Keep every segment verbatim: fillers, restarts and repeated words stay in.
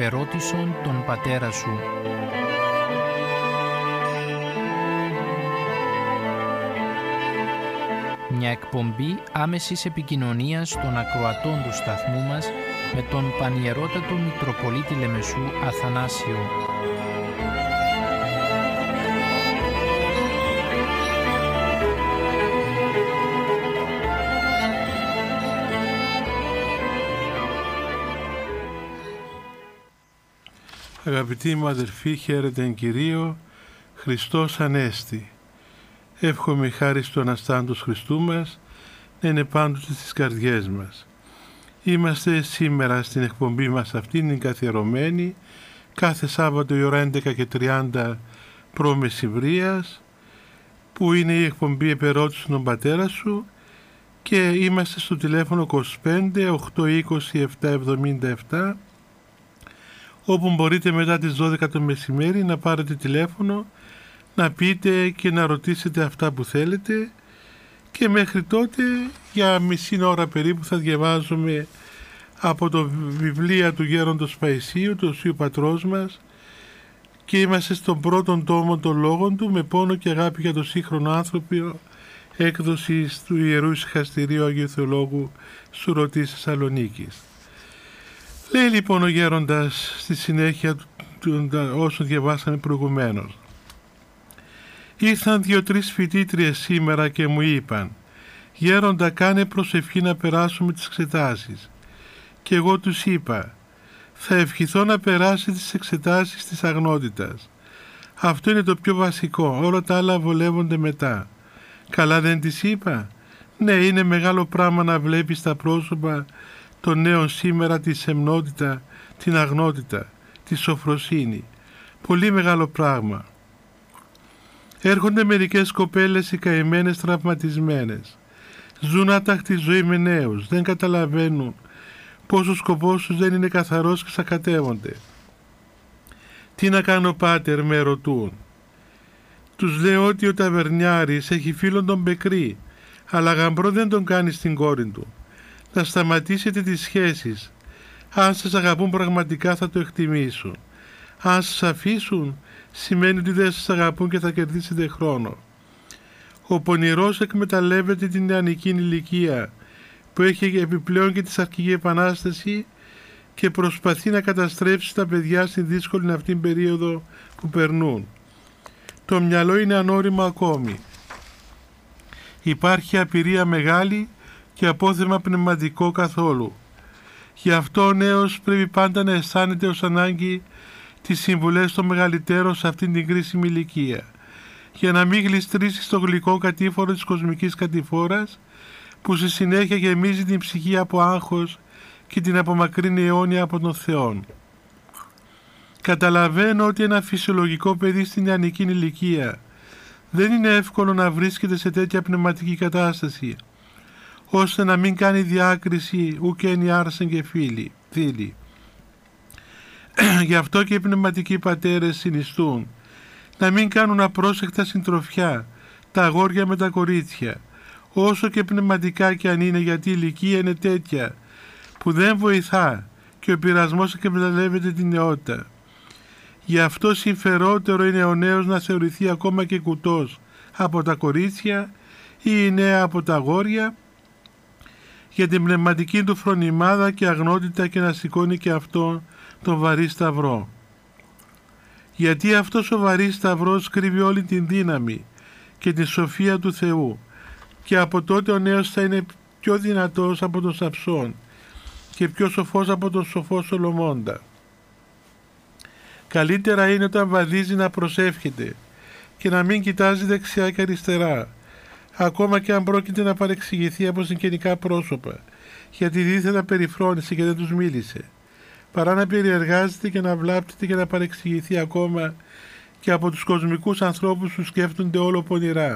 επερώτησον τον πατέρα σου. Μια εκπομπή άμεσης επικοινωνίας των ακροατών του σταθμού μας με τον Πανιερότατο Μητροπολίτη Λεμεσού Αθανάσιο. Αγαπητοί μου αδερφοί, χαίρετε εν Κυρίω, Χριστός Ανέστη. Εύχομαι η χάρις του Αναστάντος Χριστού μας να είναι πάντοτε στις καρδιές μας. Είμαστε σήμερα στην εκπομπή μας αυτήν την καθιερωμένη, κάθε Σάββατο η ώρα έντεκα και τριάντα π.Μ. που είναι η εκπομπή επερώτηση τον πατέρα σου, και είμαστε στο τηλέφωνο είκοσι πέντε οκτακόσια είκοσι επτακόσια εβδομήντα επτά, όπου μπορείτε μετά τις δώδεκα το μεσημέρι να πάρετε τηλέφωνο, να πείτε και να ρωτήσετε αυτά που θέλετε, και μέχρι τότε για μισή ώρα περίπου θα διαβάζουμε από το βιβλία του Γέροντος Παϊσίου, του Οσίου Πατρός μας, και είμαστε στον πρώτον τόμο των λόγων του, με πόνο και αγάπη για τον σύγχρονο άνθρωπο, έκδοση του Ιερού Ησυχαστηρίου Αγίου Θεολόγου Σουρωτής Θεσσαλονίκης. Λέει λοιπόν ο Γέροντας στη συνέχεια όσων διαβάσαμε προηγουμένως: «Ήρθαν δύο-τρεις φοιτήτριες σήμερα και μου είπαν, Γέροντα, κάνε προσευχή να περάσουμε τις εξετάσεις. Και εγώ τους είπα, θα ευχηθώ να περάσει τις εξετάσεις της αγνότητας. Αυτό είναι το πιο βασικό, όλα τα άλλα βολεύονται μετά. Καλά δεν τις είπα? Ναι, είναι μεγάλο πράγμα να βλέπεις τα πρόσωπα των νέων σήμερα τη σεμνότητα, την αγνότητα, τη σοφροσύνη. Πολύ μεγάλο πράγμα. Έρχονται μερικές κοπέλες οι καημένες, τραυματισμένες. Ζουν άταχτη ζωή με νέους, δεν καταλαβαίνουν πως ο σκοπός τους δεν είναι καθαρός και σακατεύονται. Τι να κάνω, πάτερ, με ρωτούν. Τους λέω ότι ο ταβερνιάρης έχει φίλον τον Μπεκρή, αλλά γαμπρό δεν τον κάνει στην κόρη του. Να σταματήσετε τις σχέσεις. Αν σας αγαπούν πραγματικά θα το εκτιμήσουν. Αν σας αφήσουν, σημαίνει ότι δεν σας αγαπούν και θα κερδίσετε χρόνο. Ο πονηρός εκμεταλλεύεται την νεανική ηλικία που έχει επιπλέον και τη σαρκική επανάσταση και προσπαθεί να καταστρέψει τα παιδιά στην δύσκολη αυτήν περίοδο που περνούν. Το μυαλό είναι ανώριμο ακόμη. Υπάρχει απειρία μεγάλη και απόθεμα πνευματικό καθόλου. Γι' αυτό ο νέος πρέπει πάντα να αισθάνεται ως ανάγκη τις συμβουλές των μεγαλύτερων σε αυτήν την κρίσιμη ηλικία, για να μην γλιστρήσει στο γλυκό κατήφορο της κοσμικής κατηφόρας, που στη συνέχεια γεμίζει την ψυχή από άγχος και την απομακρύνει αιώνια από τον Θεό. Καταλαβαίνω ότι ένα φυσιολογικό παιδί στην νεανική ηλικία δεν είναι εύκολο να βρίσκεται σε τέτοια πνευματική κατάσταση, ώστε να μην κάνει διάκριση ουκένι άρσεν και φίλοι, φίλοι. Γι' αυτό και οι πνευματικοί πατέρες συνιστούν να μην κάνουν απρόσεκτα συντροφιά τα αγόρια με τα κορίτσια, όσο και πνευματικά κι αν είναι, γιατί η ηλικία είναι τέτοια που δεν βοηθά και ο πειρασμός εκμεταλλεύεται την νεότητα. Γι' αυτό συμφερότερο είναι ο νέος να θεωρηθεί ακόμα και κουτός από τα κορίτσια ή η νέα από τα αγόρια, για την πνευματική του φρονιμάδα και αγνότητα, και να σηκώνει και αυτό τον βαρύ σταυρό. Γιατί αυτός ο βαρύς σταυρός κρύβει όλη την δύναμη και τη σοφία του Θεού, και από τότε ο νέος θα είναι πιο δυνατός από τον Σαμψόν και πιο σοφός από τον σοφό Σολομώντα. Καλύτερα είναι όταν βαδίζει να προσεύχεται και να μην κοιτάζει δεξιά και αριστερά, ακόμα και αν πρόκειται να παρεξηγηθεί από συγγενικά πρόσωπα, γιατί δίθετα περιφρόνησε και δεν τους μίλησε, παρά να περιεργάζεται και να βλάπτεται και να παρεξηγηθεί ακόμα και από τους κοσμικούς ανθρώπους που σκέφτονται όλο πονηρά.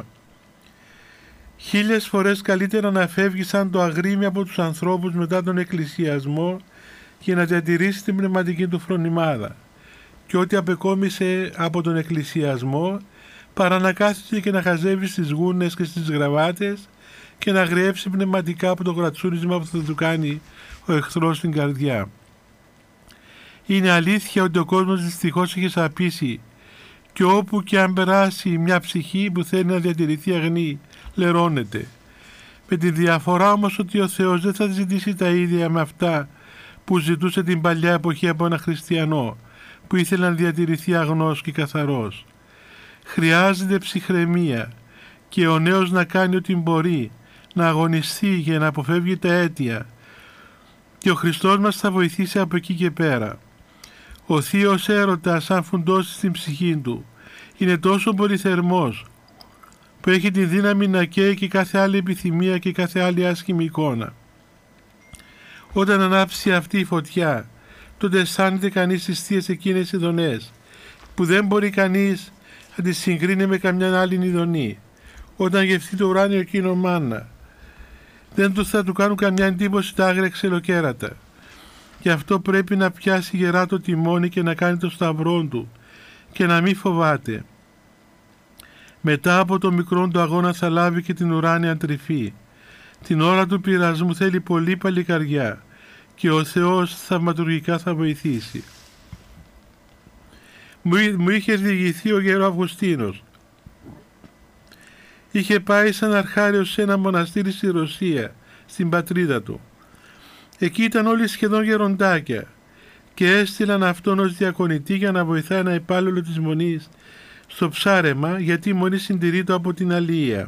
Χίλιες φορές καλύτερα να φεύγει σαν το αγρίμι από τους ανθρώπους μετά τον εκκλησιασμό και να διατηρήσει την πνευματική του φρονιμάδα, και ό,τι απεκόμισε από τον εκκλησιασμό, παρά να κάθεται και να χαζεύει στις γούνες και στις γραβάτες και να γριέψει πνευματικά από το γρατσούρισμα που θα του κάνει ο εχθρός στην καρδιά. Είναι αλήθεια ότι ο κόσμος δυστυχώς έχει σαπίσει και όπου και αν περάσει μια ψυχή που θέλει να διατηρηθεί αγνή, λερώνεται. Με τη διαφορά όμως ότι ο Θεός δεν θα ζητήσει τα ίδια με αυτά που ζητούσε την παλιά εποχή από ένα χριστιανό που ήθελε να διατηρηθεί αγνός και καθαρός. Χρειάζεται ψυχραιμία και ο νέος να κάνει ό,τι μπορεί, να αγωνιστεί για να αποφεύγει τα αίτια, και ο Χριστός μας θα βοηθήσει από εκεί και πέρα. Ο θείος έρωτας, αν φουντώσει στην ψυχή του, είναι τόσο πολύ θερμός που έχει τη δύναμη να καίει και κάθε άλλη επιθυμία και κάθε άλλη άσχημη εικόνα. Όταν ανάψει αυτή η φωτιά, τότε αισθάνεται κανείς τις θείες εκείνες ειδονές που δεν μπορεί κανείς να τις συγκρίνει με καμιά άλλη ειδονή. Όταν γευτεί το ουράνιο εκείνο μάνα, δεν του θα του κάνουν καμιά εντύπωση τα άγρια ξελοκέρατα. Γι' αυτό πρέπει να πιάσει γερά το τιμόνι και να κάνει το σταυρό του και να μην φοβάται. Μετά από το μικρό του αγώνα θα λάβει και την ουράνια τρυφή. Την ώρα του πειρασμού θέλει πολύ παλικαριά και ο Θεός θαυματουργικά θα βοηθήσει. Μου είχε διηγηθεί ο γέρο Αυγουστίνος. Είχε πάει σαν αρχάριος σε ένα μοναστήρι στη Ρωσία, στην πατρίδα του. Εκεί ήταν όλοι σχεδόν γεροντάκια και έστειλαν αυτόν ως διακονητή για να βοηθάει ένα υπάλληλο της μονής στο ψάρεμα, γιατί η μονή συντηρείται από την αλληλεία.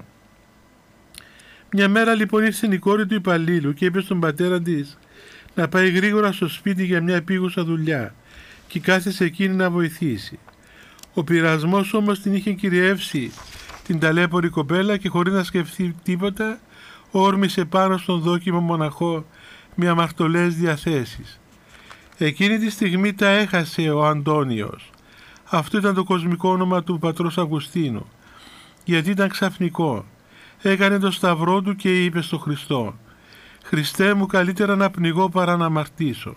Μια μέρα λοιπόν ήρθε η κόρη του υπαλλήλου και είπε στον πατέρα της να πάει γρήγορα στο σπίτι για μια επίγουσα δουλειά και κάθεσε εκείνη να βοηθήσει. Ο πειρασμός όμως την είχε κυριεύσει την ταλέπορη κοπέλα και χωρίς να σκεφτεί τίποτα όρμησε πάνω στον δόκιμο μοναχό με αμαρτωλές διαθέσεις. Εκείνη τη στιγμή τα έχασε ο Αντώνιος. Αυτό ήταν το κοσμικό όνομα του πατρός Αυγουστίνου, γιατί ήταν ξαφνικό. Έκανε το σταυρό του και είπε στο Χριστό: «Χριστέ μου, καλύτερα να πνιγώ παρά να αμαρτήσω».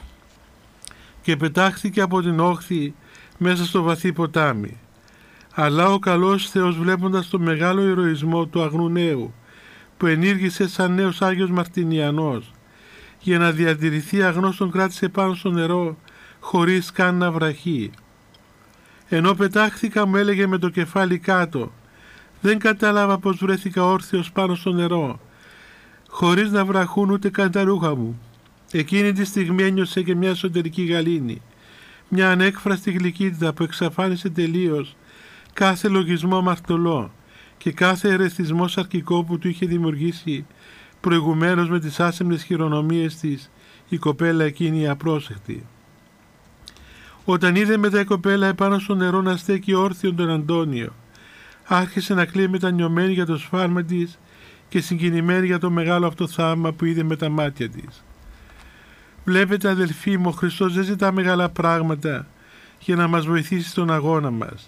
Και πετάχθηκε από την όχθη μέσα στο βαθύ ποτάμι. Αλλά ο καλός Θεός, βλέποντας το μεγάλο ηρωισμό του αγνού νέου που ενήργησε σαν νέος Άγιος Μαρτινιανός, για να διατηρηθεί αγνός τον κράτησε πάνω στο νερό χωρίς καν να βραχεί. Ενώ πετάχθηκα, μου έλεγε με το κεφάλι κάτω, δεν κατάλαβα πως βρέθηκα όρθιος πάνω στο νερό, χωρίς να βραχούν ούτε καν τα ρούχα μου. Εκείνη τη στιγμή ένιωσε και μια εσωτερική γαλήνη, μια ανέκφραστη γλυκύτητα που εξαφάνισε τελείως κάθε λογισμό αμαρτωλό και κάθε ερεθισμό σαρκικό που του είχε δημιουργήσει προηγουμένως με τις άσεμνες χειρονομίες της η κοπέλα εκείνη απρόσεχτη. Όταν είδε μετά η κοπέλα επάνω στο νερό να στέκει όρθιον τον Αντώνιο, άρχισε να κλαίει μετανιωμένη για το σφάλμα της και συγκινημένη για το μεγάλο αυτό θαύμα που είδε με τα μάτια της. Βλέπετε αδελφοί μου, ο Χριστός δεν ζητά μεγάλα πράγματα για να μας βοηθήσει στον αγώνα μας.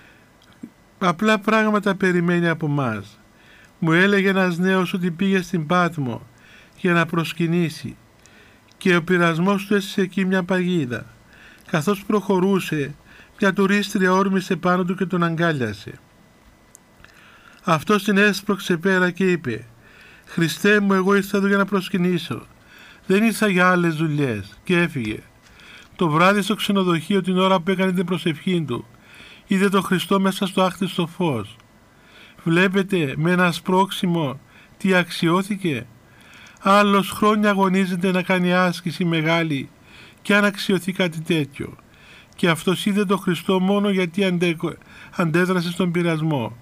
Απλά πράγματα περιμένει από μας. Μου έλεγε ένας νέος ότι πήγε στην Πάτμο για να προσκυνήσει και ο πειρασμός του έσυσε εκεί μια παγίδα. Καθώς προχωρούσε, μια τουρίστρια όρμησε πάνω του και τον αγκάλιασε. Αυτός την έσπρωξε πέρα και είπε: «Χριστέ μου, εγώ ήρθα εδώ για να προσκυνήσω. Δεν ήρθα για άλλες δουλειές», και έφυγε. Το βράδυ στο ξενοδοχείο, την ώρα που έκανε την προσευχή του, είδε τον Χριστό μέσα στο άχτιστο φως. Βλέπετε με ένα σπρώξιμο τι αξιώθηκε. Άλλος χρόνια αγωνίζεται να κάνει άσκηση μεγάλη και αν αξιωθεί κάτι τέτοιο. Και αυτός είδε τον Χριστό μόνο γιατί αντε... αντέδρασε στον πειρασμό.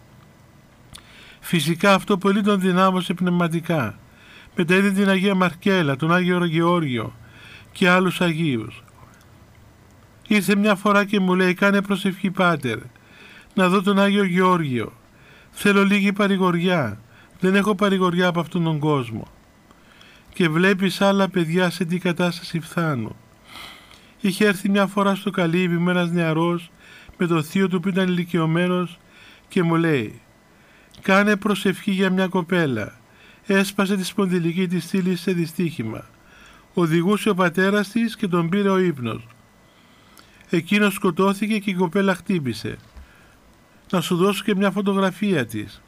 Φυσικά αυτό πολύ τον δυνάμωσε πνευματικά. Μετά είδε την Αγία Μαρκέλα, τον Άγιο Γεώργιο και άλλους Αγίους. Ήρθε μια φορά και μου λέει: «Κάνε προσευχή, Πάτερ, να δω τον Άγιο Γεώργιο. Θέλω λίγη παρηγοριά. Δεν έχω παρηγοριά από αυτόν τον κόσμο». Και βλέπεις άλλα παιδιά σε τι κατάσταση φθάνουν. Είχε έρθει μια φορά στο Καλύβι με ένας νεαρός με το θείο του που ήταν ηλικιωμένος και μου λέει: «Κάνε προσευχή για μια κοπέλα. Έσπασε τη σπονδυλική της στήλη σε δυστύχημα. Οδηγούσε ο πατέρας της και τον πήρε ο ύπνος. Εκείνος σκοτώθηκε και η κοπέλα χτύπησε. Να σου δώσω και μια φωτογραφία της».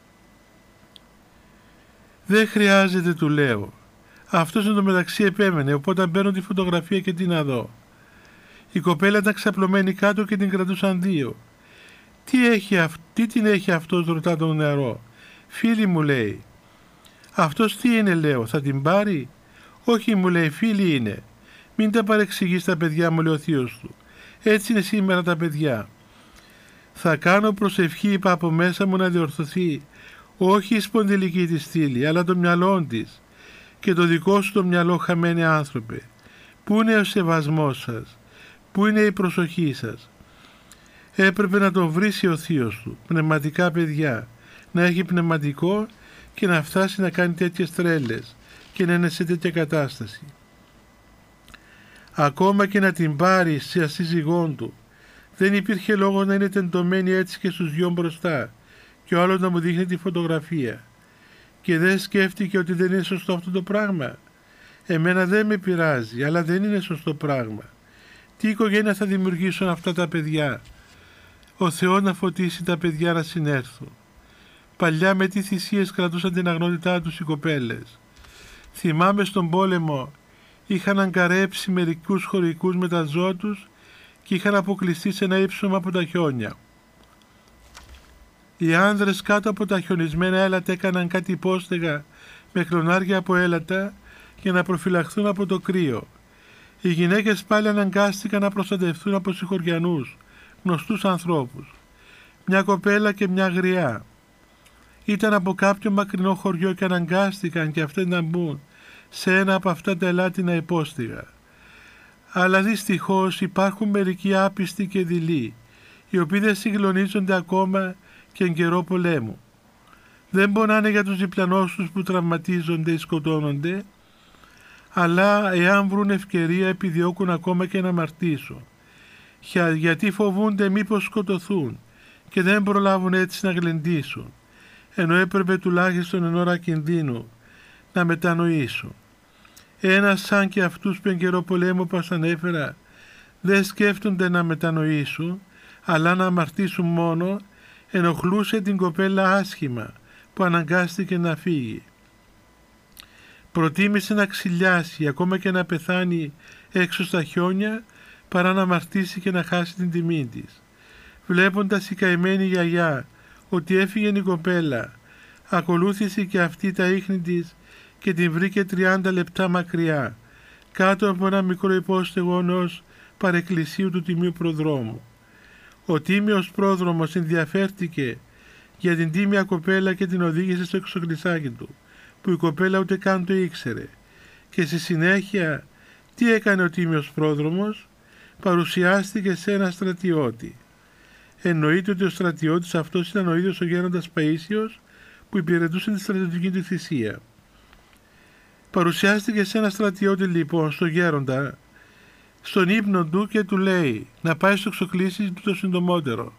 «Δεν χρειάζεται», του λέω. Αυτός εν τω μεταξύ επέμενε, οπότε παίρνω τη φωτογραφία και τι να δω. Η κοπέλα ήταν ξαπλωμένη κάτω και την κρατούσαν δύο. «Τι, έχει αυ... τι την έχει αυτός?» ρωτά τον νεαρό. «Φίλη», μου λέει. «Αυτός τι είναι?» λέω. «Θα την πάρει?» «Όχι», μου λέει, «φίλη είναι». «Μην τα παρεξηγείς τα παιδιά», μου λέει ο θείος του. «Έτσι είναι σήμερα τα παιδιά». Θα κάνω προσευχή, είπα από μέσα μου, να διορθωθεί όχι η σπονδυλική της στήλη, αλλά το μυαλό της και το δικό σου το μυαλό, χαμένοι άνθρωπε. Πού είναι ο σεβασμός σας? Πού είναι η προσοχή σας? Έπρεπε να τον βρήσει ο θείος του. Πνευματικά παιδιά, να έχει πνευματικό και να φτάσει να κάνει τέτοιες τρέλες και να είναι σε τέτοια κατάσταση. Ακόμα και να την πάρει σε σύζυγόν του, δεν υπήρχε λόγο να είναι τεντωμένη έτσι και στους δυο μπροστά και ο άλλος να μου δείχνει τη φωτογραφία. Και δεν σκέφτηκε ότι δεν είναι σωστό αυτό το πράγμα. Εμένα δεν με πειράζει, αλλά δεν είναι σωστό πράγμα. Τι οικογένεια θα δημιουργήσουν αυτά τα παιδιά? Ο Θεός να φωτίσει τα παιδιά να συνέρθουν. Παλιά με τι θυσίες κρατούσαν την αγνότητά τους οι κοπέλες. Θυμάμαι στον πόλεμο είχαν αγκαρέψει μερικούς χωρικούς με τα ζώα τους και είχαν αποκλειστεί σε ένα ύψωμα από τα χιόνια. Οι άνδρες κάτω από τα χιονισμένα έλατα έκαναν κάτι υπόστεγα με κλονάρια από έλατα για να προφυλαχθούν από το κρύο. Οι γυναίκες πάλι αναγκάστηκαν να προστατευτούν από συγχωριανούς, γνωστούς ανθρώπους. Μια κοπέλα και μια γριά ήταν από κάποιο μακρινό χωριό και αναγκάστηκαν και αυτές να μπουν σε ένα από αυτά τα ελάτινα υπόστηγα. Αλλά δυστυχώς υπάρχουν μερικοί άπιστοι και δειλοί, οι οποίοι δεν συγκλονίζονται ακόμα και εν καιρό πολέμου. Δεν πονάνε για τους διπλανούς τους που τραυματίζονται ή σκοτώνονται, αλλά εάν βρουν ευκαιρία επιδιώκουν ακόμα και να αμαρτήσουν, γιατί φοβούνται μήπως σκοτωθούν και δεν προλάβουν έτσι να γλεντήσουν, ενώ έπρεπε τουλάχιστον εν ώρα κινδύνου να μετανοήσουν. Ένας σαν και αυτούς που εν καιρό πολέμου που ανέφερα δεν σκέφτονται να μετανοήσουν, αλλά να αμαρτήσουν μόνο, ενοχλούσε την κοπέλα άσχημα που αναγκάστηκε να φύγει. Προτίμησε να ξυλιάσει ακόμα και να πεθάνει έξω στα χιόνια παρά να αμαρτήσει και να χάσει την τιμή της. Βλέποντας η καημένη γιαγιά ότι έφυγε η κοπέλα, ακολούθησε και αυτή τα ίχνη της και την βρήκε τριάντα λεπτά μακριά, κάτω από ένα μικρό υπόστεγο ενός παρεκκλησίου του Τιμίου Προδρόμου. Ο τίμιος πρόδρομος ενδιαφέρθηκε για την τίμια κοπέλα και την οδήγησε στο εξοκλησάκι του, που η κοπέλα ούτε καν το ήξερε. Και στη συνέχεια τι έκανε ο τίμιος πρόδρομος? Παρουσιάστηκε σε ένα στρατιώτη. Εννοείται ότι ο στρατιώτης αυτός ήταν ο ίδιος ο γέροντας Παΐσιος που υπηρετούσε τη στρατιωτική του θυσία. Παρουσιάστηκε σε ένα στρατιώτη λοιπόν, στο γέροντα, στον ύπνο του και του λέει να πάει στο εξοκλήσι του το συντομότερο.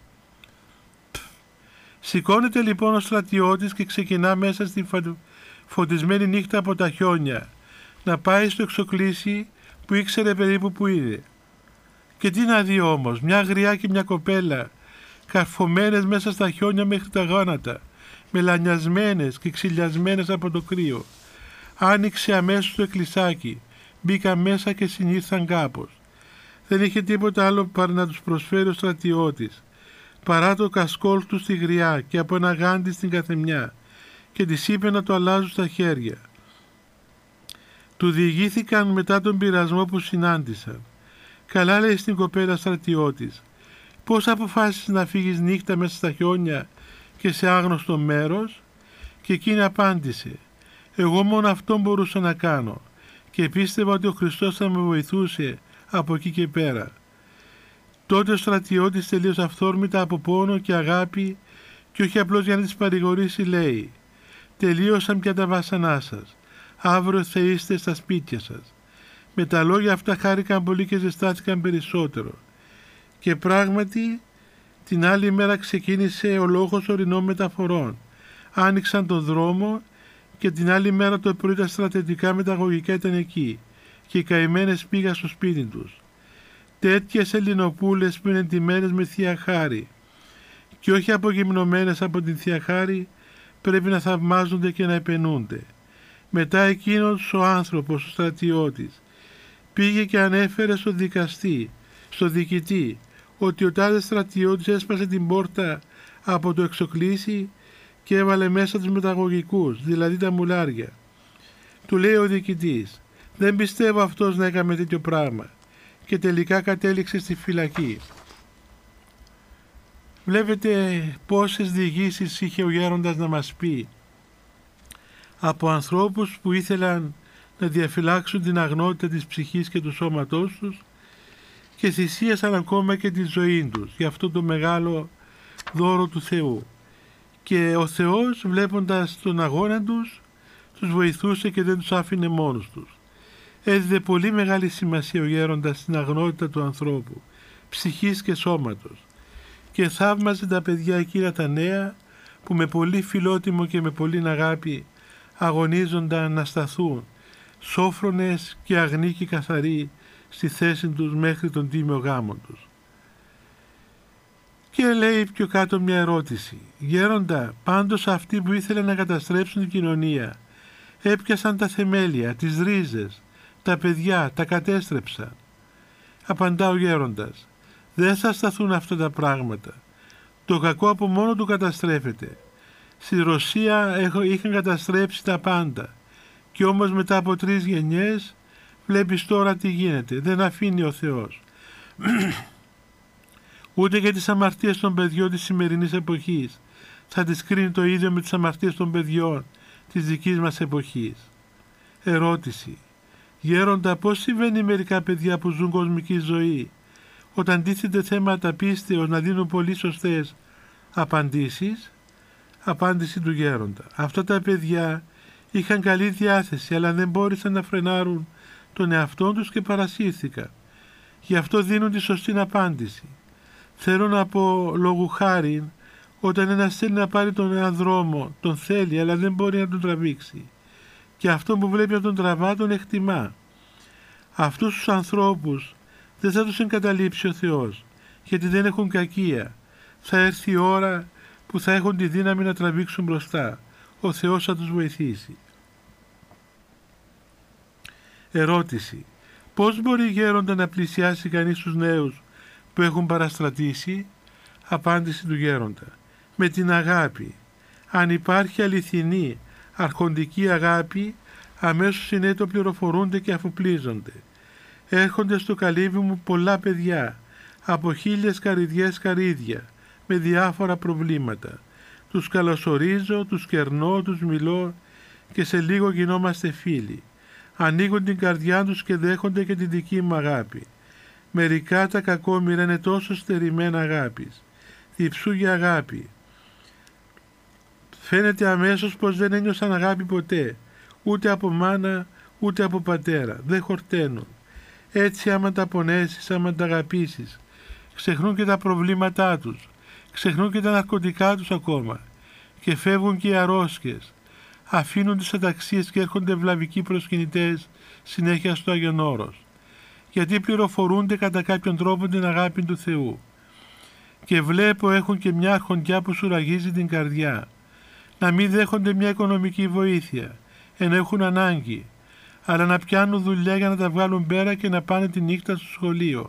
Σηκώνεται λοιπόν ο στρατιώτης και ξεκινά μέσα στη φωτισμένη νύχτα από τα χιόνια να πάει στο εξοκλήσι που ήξερε περίπου που είναι. Και τι να δει όμως, μια γριά και μια κοπέλα καρφωμένες μέσα στα χιόνια μέχρι τα γόνατα, μελανιασμένες και ξυλιασμένες από το κρύο. Άνοιξε αμέσως το εκκλησάκι, μπήκαν μέσα και συνήλθαν κάπως. Δεν είχε τίποτα άλλο παρά να τους προσφέρει ο στρατιώτης, παρά το κασκόλ του στη γριά και από ένα γάντι στην καθεμιά, και της είπε να το αλλάζουν στα χέρια. Του διηγήθηκαν μετά τον πειρασμό που συνάντησαν. «Καλά», λέει στην κοπέλα στρατιώτης, «πώς αποφάσισες να φύγεις νύχτα μέσα στα χιόνια και σε άγνωστο μέρος?» Και εκείνη απάντησε, «Εγώ μόνο αυτό μπορούσα να κάνω και πίστευα ότι ο Χριστός θα με βοηθούσε από εκεί και πέρα». Τότε ο στρατιώτης τελείως αυθόρμητα από πόνο και αγάπη και όχι απλώς για να τις παρηγορήσει λέει, «Τελείωσαν πια τα βάσανά σας, αύριο θα είστε στα σπίτια σας». Με τα λόγια αυτά χάρηκαν πολύ και ζεστάθηκαν περισσότερο. Και πράγματι την άλλη μέρα ξεκίνησε ο λόγος ορεινών μεταφορών. Άνοιξαν τον δρόμο και την άλλη μέρα το πρωί τα στρατιωτικά μεταγωγικά ήταν εκεί και οι καημένες πήγαν στο σπίτι τους. Τέτοιες Ελληνοπούλες που είναι ντυμένες με Θεία Χάρη και όχι απογυμνωμένες από την Θεία Χάρη πρέπει να θαυμάζονται και να επενούνται. Μετά εκείνος ο άνθρωπος, ο στρατιώτης, πήγε και ανέφερε στο δικαστή, στο διοικητή ότι ο τάδε στρατιώτης έσπασε την πόρτα από το εξοκλήσι και έβαλε μέσα τους μεταγωγικούς, δηλαδή τα μουλάρια. Του λέει ο διοικητής, δεν πιστεύω αυτός να έκαμε τέτοιο πράγμα, και τελικά κατέληξε στη φυλακή. Βλέπετε πόσες διηγήσεις είχε ο γέροντας να μας πει από ανθρώπους που ήθελαν να διαφυλάξουν την αγνότητα της ψυχής και του σώματός τους και θυσίασαν ακόμα και τη ζωή τους για αυτό το μεγάλο δώρο του Θεού. Και ο Θεός, βλέποντας τον αγώνα τους, τους βοηθούσε και δεν τους άφηνε μόνους τους. Έδιδε πολύ μεγάλη σημασία ο γέροντας στην αγνότητα του ανθρώπου, ψυχής και σώματος, και θαύμαζε τα παιδιά εκείνα τα νέα που με πολύ φιλότιμο και με πολύ αγάπη αγωνίζονταν να σταθούν σόφρονες και αγνοί και καθαροί στη θέση τους μέχρι τον τίμιο γάμο τους. Και λέει πιο κάτω μια ερώτηση. Γέροντα, πάντως αυτοί που ήθελαν να καταστρέψουν την κοινωνία έπιασαν τα θεμέλια, τις ρίζες, τα παιδιά, τα κατέστρεψαν. Απαντά ο γέροντας, δεν θα σταθούν αυτά τα πράγματα. Το κακό από μόνο του καταστρέφεται. Στη Ρωσία είχαν καταστρέψει τα πάντα και όμως μετά από τρεις γενιές βλέπεις τώρα τι γίνεται. Δεν αφήνει ο Θεός. Ούτε και τις αμαρτίες των παιδιών της σημερινής εποχής θα τις κρίνει το ίδιο με τις αμαρτίες των παιδιών της δικής μας εποχής. Ερώτηση. Γέροντα, πώς συμβαίνει μερικά παιδιά που ζουν κοσμική ζωή όταν τίθενται θέματα πίστεως να δίνουν πολύ σωστές απαντήσεις? Απάντηση του γέροντα. Αυτά τα παιδιά είχαν καλή διάθεση αλλά δεν μπόρεσαν να φρενάρουν τον εαυτό τους και παρασύρθηκαν. Γι' αυτό δίνουν τη σωστή απάντηση. Θέλω να πω λόγου χάριν, όταν ένας θέλει να πάρει τον ένα δρόμο, τον θέλει αλλά δεν μπορεί να τον τραβήξει. Και αυτό που βλέπει να τον τραβά τον εκτιμά. Αυτούς τους ανθρώπους δεν θα τους εγκαταλείψει ο Θεός, γιατί δεν έχουν κακία. Θα έρθει η ώρα που θα έχουν τη δύναμη να τραβήξουν μπροστά. Ο Θεός θα τους βοηθήσει. Ερώτηση. Πώς μπορεί γέροντα να πλησιάσει κανείς τους νέους που έχουν παραστρατήσει? Απάντηση του γέροντα. Με την αγάπη. Αν υπάρχει αληθινή, αρχοντική αγάπη, αμέσως οι νέοι το πληροφορούνται και αφοπλίζονται. Έρχονται στο καλύβι μου πολλά παιδιά, από χίλιες καρυδιές καρύδια, με διάφορα προβλήματα. Τους καλωσορίζω, τους κερνώ, τους μιλώ και σε λίγο γινόμαστε φίλοι. Ανοίγουν την καρδιά τους και δέχονται και την δική μου αγάπη. Μερικά τα κακόμοιρα είναι τόσο στερημένα αγάπης. Διψούγει αγάπη. Φαίνεται αμέσως πως δεν ένιωσαν αγάπη ποτέ, ούτε από μάνα, ούτε από πατέρα. Δεν χορταίνουν. Έτσι άμα τα πονέσεις, άμα τα αγαπήσεις, ξεχνούν και τα προβλήματά τους, ξεχνούν και τα ναρκωτικά τους ακόμα και φεύγουν και οι αρρώσκες. Αφήνουν τις αταξίες και έρχονται βλαβικοί προσκυνητές συνέχεια στο Άγιον Όρος, γιατί πληροφορούνται κατά κάποιον τρόπο την αγάπη του Θεού. Και βλέπω έχουν και μια αρχοντιά που σου ραγίζει την καρδιά, να μην δέχονται μια οικονομική βοήθεια, ενώ έχουν ανάγκη, αλλά να πιάνουν δουλειά για να τα βγάλουν πέρα και να πάνε τη νύχτα στο σχολείο.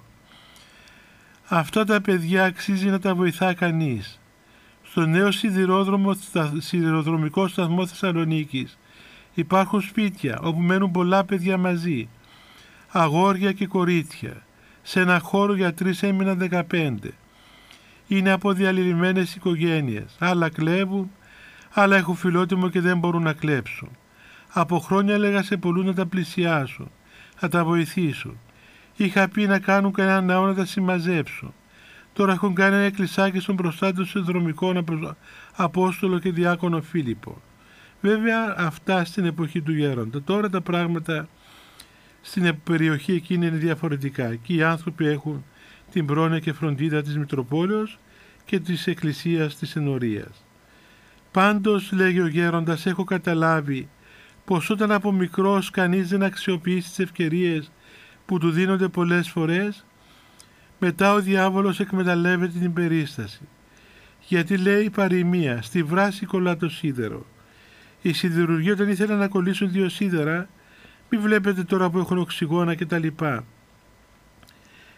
Αυτά τα παιδιά αξίζει να τα βοηθά κανείς. Στο νέο σιδηρόδρομο, σιδηροδρομικό σταθμό Θεσσαλονίκης υπάρχουν σπίτια όπου μένουν πολλά παιδιά μαζί, αγόρια και κορίτσια. Σε ένα χώρο για τρεις έμειναν δεκαπέντε. Είναι από διαλυρημένες οικογένειες. Άλλα κλέβουν, άλλα έχουν φιλότιμο και δεν μπορούν να κλέψουν. Από χρόνια έλεγα σε πολλούς να τα πλησιάσουν, να τα βοηθήσουν. Είχα πει να κάνουν κανένα ναό να τα συμμαζέψουν. Τώρα έχουν κάνει ένα εκκλησάκι στον μπροστά του συνδρομικών Απόστολο και Διάκονο Φίλιππο. Βέβαια αυτά στην εποχή του γέροντα. Τώρα τα πράγματα στην περιοχή εκείνη είναι διαφορετικά. Και οι άνθρωποι έχουν την πρόνοια και φροντίδα της Μητροπόλεως και της Εκκλησίας της Ενορίας. Πάντως, λέγει ο γέροντας, έχω καταλάβει πως όταν από μικρός κανείς δεν αξιοποιήσει τις ευκαιρίες που του δίνονται πολλές φορές, μετά ο διάβολος εκμεταλλεύεται την περίσταση. Γιατί λέει παροιμία, στη βράση κολλά το σίδερο. Οι σιδηρουργοί όταν ήθελαν να κολλήσουν δύο σίδερα, μη βλέπετε τώρα που έχουν οξυγόνα κτλ.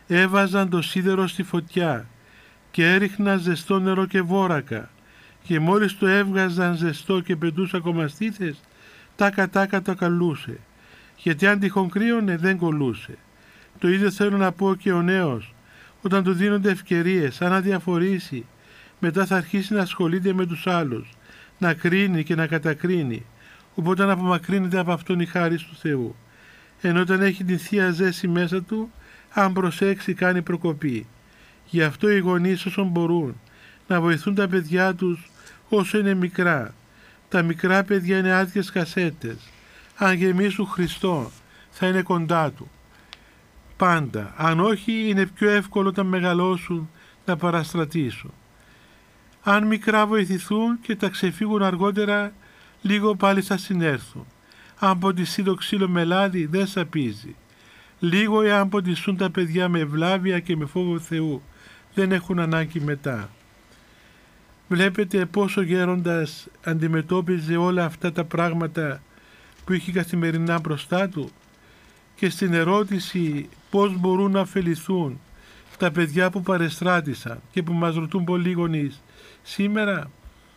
έβαζαν το σίδερο στη φωτιά και έριχναν ζεστό νερό και βόρακα και μόλις το έβγαζαν ζεστό και πετούσαν κομμαστίθες, τάκα τάκα το καλούσε, γιατί αν τυχόν κρύωνε δεν κολούσε. Το ίδιο θέλω να πω και ο νέος, όταν του δίνονται ευκαιρίες, αν αδιαφορήσει, μετά θα αρχίσει να ασχολείται με τους άλλους, να κρίνει και να κατακρίνει, οπότε να απομακρύνεται από αυτόν η χάρη του Θεού. Ενώ όταν έχει την Θεία Ζέση μέσα του, αν προσέξει κάνει προκοπή. Γι' αυτό οι γονείς όσων μπορούν να βοηθούν τα παιδιά τους όσο είναι μικρά. Τα μικρά παιδιά είναι άδειες κασέτες. Αν γεμίσουν Χριστό θα είναι κοντά του. Πάντα. Αν όχι, είναι πιο εύκολο όταν μεγαλώσουν να παραστρατήσουν. Αν μικρά βοηθηθούν και τα ξεφύγουν αργότερα, λίγο πάλι θα συνέρθουν. Αν ποτιστεί το ξύλο με λάδι δεν σαπίζει. Λίγο εάν ποτιστούν τα παιδιά με ευλάβεια και με φόβο Θεού, δεν έχουν ανάγκη μετά. Βλέπετε πόσο ο γέροντας αντιμετώπιζε όλα αυτά τα πράγματα που είχε καθημερινά μπροστά του, και στην ερώτηση πώς μπορούν να ωφεληθούν τα παιδιά που παρεστράτησαν και που μας ρωτούν πολλοί γονείς σήμερα,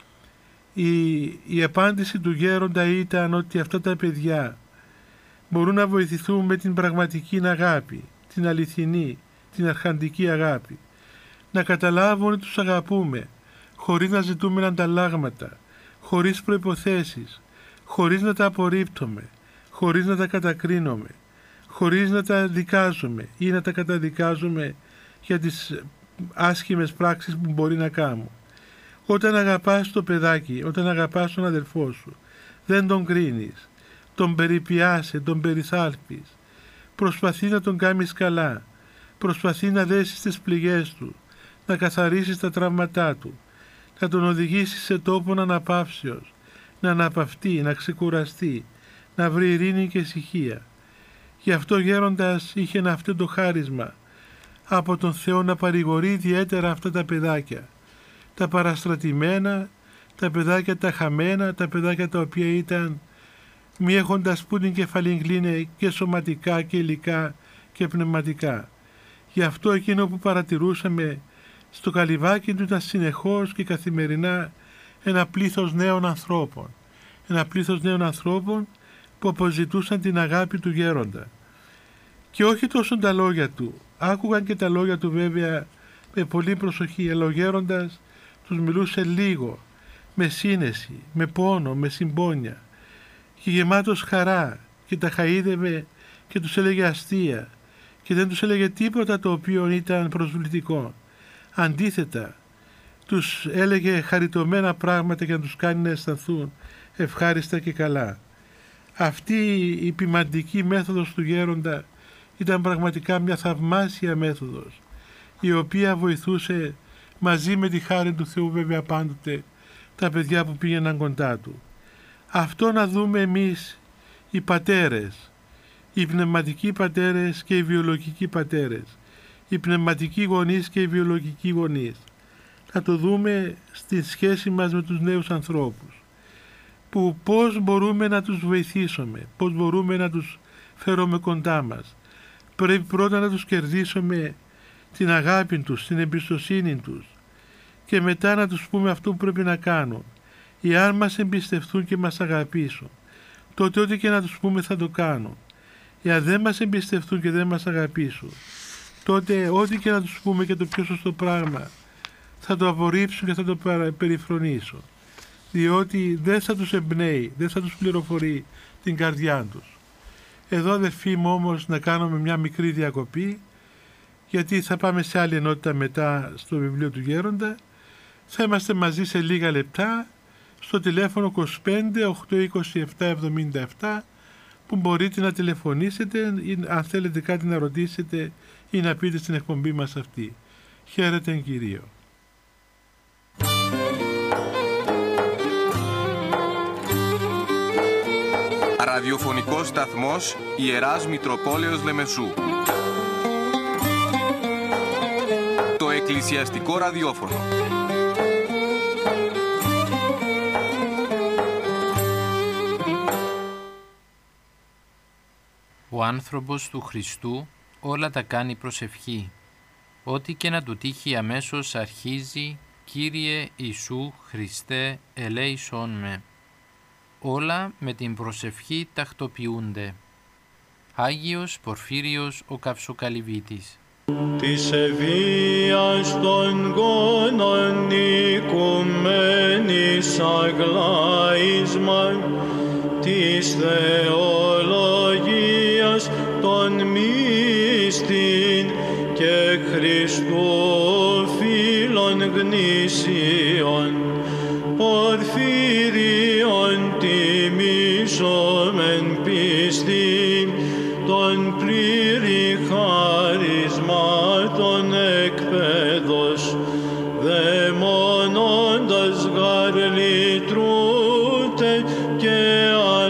η, η απάντηση του γέροντα ήταν ότι αυτά τα παιδιά μπορούν να βοηθηθούν με την πραγματική αγάπη, την αληθινή, την αρχαντική αγάπη. Να καταλάβουν ότι τους αγαπούμε, χωρίς να ζητούμε ανταλλάγματα, χωρίς προϋποθέσεις, χωρίς να τα απορρίπτουμε, χωρίς να τα κατακρίνουμε, χωρίς να τα δικάζουμε ή να τα καταδικάζουμε για τις άσχημες πράξεις που μπορεί να κάνουν. Όταν αγαπάς το παιδάκι, όταν αγαπάς τον αδελφό σου, δεν τον κρίνεις, τον περιποιάσαι, τον περιθάλπεις, προσπαθεί να τον κάνεις καλά, προσπαθεί να δέσεις τις πληγές του, να καθαρίσεις τα τραύματά του, να τον οδηγήσεις σε τόπο αναπαύσεως, να αναπαυτεί, να ξεκουραστεί, να βρει ειρήνη και ησυχία. Γι' αυτό γέροντας είχε ένα αυτό το χάρισμα από τον Θεό να παρηγορεί ιδιαίτερα αυτά τα παιδάκια, τα παραστρατημένα, τα παιδάκια τα χαμένα, τα παιδάκια τα οποία ήταν μη έχοντας που την κεφαλή και σωματικά και υλικά και πνευματικά. Γι' αυτό εκείνο που παρατηρούσαμε στο καλυβάκι του ήταν συνεχώς και καθημερινά ένα πλήθος νέων ανθρώπων. Ένα πλήθος νέων ανθρώπων που αποζητούσαν την αγάπη του γέροντα. Και όχι τόσο τα λόγια του. Άκουγαν και τα λόγια του βέβαια με πολύ προσοχή, αλλά ο γέροντας τους μιλούσε λίγο, με σύνεση, με πόνο, με συμπόνια και γεμάτος χαρά, και τα χαΐδευε και τους έλεγε αστεία και δεν τους έλεγε τίποτα το οποίο ήταν προσβλητικό. Αντίθετα, τους έλεγε χαριτωμένα πράγματα για να τους κάνει να αισθανθούν ευχάριστα και καλά. Αυτή η ποιμαντική μέθοδος του γέροντα ήταν πραγματικά μια θαυμάσια μέθοδος, η οποία βοηθούσε μαζί με τη χάρη του Θεού βέβαια πάντοτε τα παιδιά που πήγαιναν κοντά του. Αυτό να δούμε εμείς οι πατέρες, οι πνευματικοί πατέρες και οι βιολογικοί πατέρες, οι πνευματικοί γονείς και οι βιολογικοί γονείς. Να το δούμε στη σχέση μας με τους νέους ανθρώπους, που πώς μπορούμε να τους βοηθήσουμε, πώς μπορούμε να τους φέρουμε κοντά μας. Πρέπει πρώτα να τους κερδίσουμε την αγάπη τους, την εμπιστοσύνη τους, και μετά να τους πούμε αυτό που πρέπει να κάνουν. Εάν μας εμπιστευτούν και μας αγαπήσουν, τότε ό,τι και να τους πούμε θα το κάνουν. Εάν δεν μας εμπιστευτούν και δεν μας αγαπήσουν, τότε ό,τι και να τους πούμε και το πιο σωστό πράγμα θα το απορρίψουν και θα το περιφρονήσουν, διότι δεν θα τους εμπνέει, δεν θα τους πληροφορεί την καρδιά τους. Εδώ αδερφοί μου όμως να κάνουμε μια μικρή διακοπή, γιατί θα πάμε σε άλλη ενότητα μετά στο βιβλίο του Γέροντα. Θα είμαστε μαζί σε λίγα λεπτά στο τηλέφωνο είκοσι πέντε οκτακόσια είκοσι επτά εβδομήντα επτά, που μπορείτε να τηλεφωνήσετε ή αν θέλετε κάτι να ρωτήσετε ή να πείτε στην εκπομπή μας αυτή. Χαίρετε εν Κυρίω. Ραδιοφωνικός σταθμός Ιεράς Μητροπόλεως Λεμεσού. Το εκκλησιαστικό ραδιόφωνο. Ο άνθρωπος του Χριστού όλα τα κάνει προσευχή. Ό,τι και να του τύχει αμέσως αρχίζει «Κύριε Ιησού Χριστέ, ελέησόν με». Όλα με την προσευχή τακτοποιούνται. Άγιος Πορφύριος ο Καυσοκαλυβίτης. Της ευβίας των γόνων οικουμένης αγλάισμα, της θεολογίας των μύστην και Χριστού φίλων γνήσιων, Πορφύριον τιμήσομεν πίστην, των πλήρη χαρισμάτων εκπαίδος, δαιμονώντας γαρ λυτρούτε και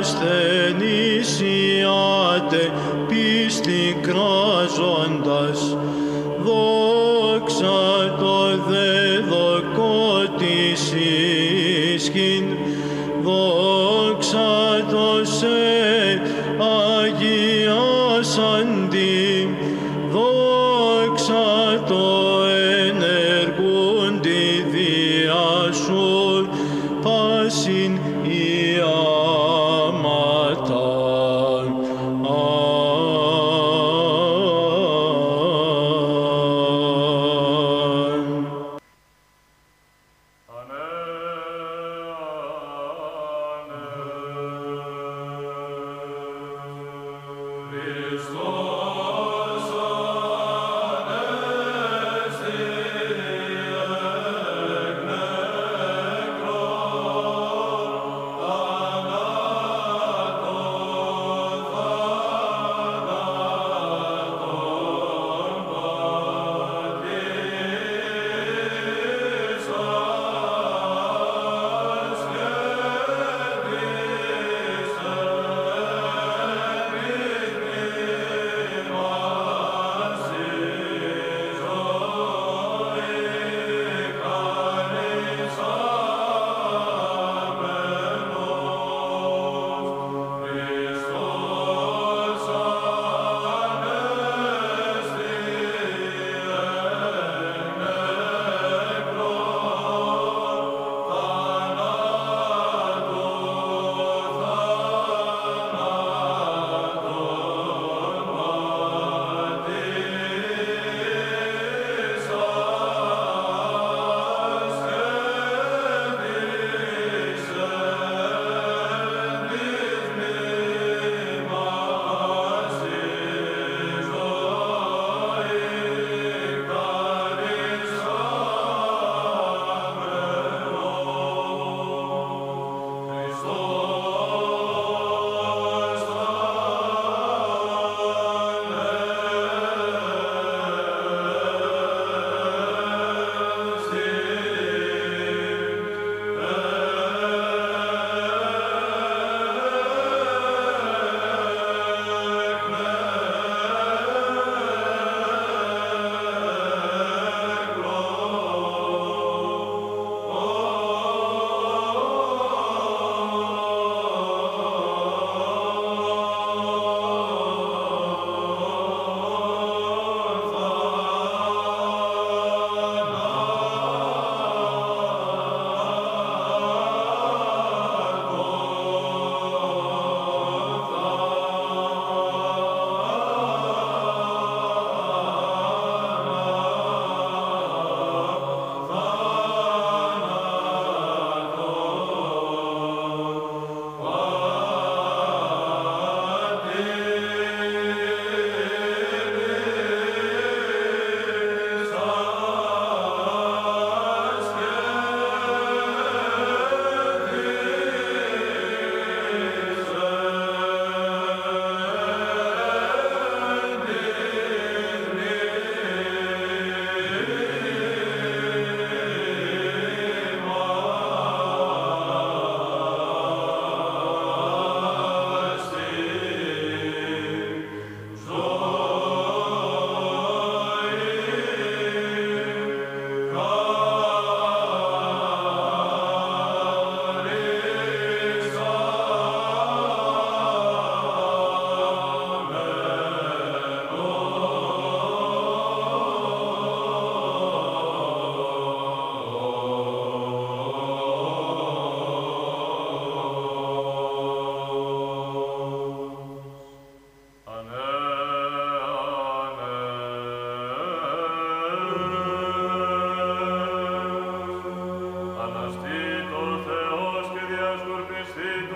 ασθενήσιάτε πίστη κράζοντας, δόξα το δεδοκό της ίσχυν, δόξα το σε αγιάσαντι, δόξα το ενεργούντι διά σου πάσιν ιάματα.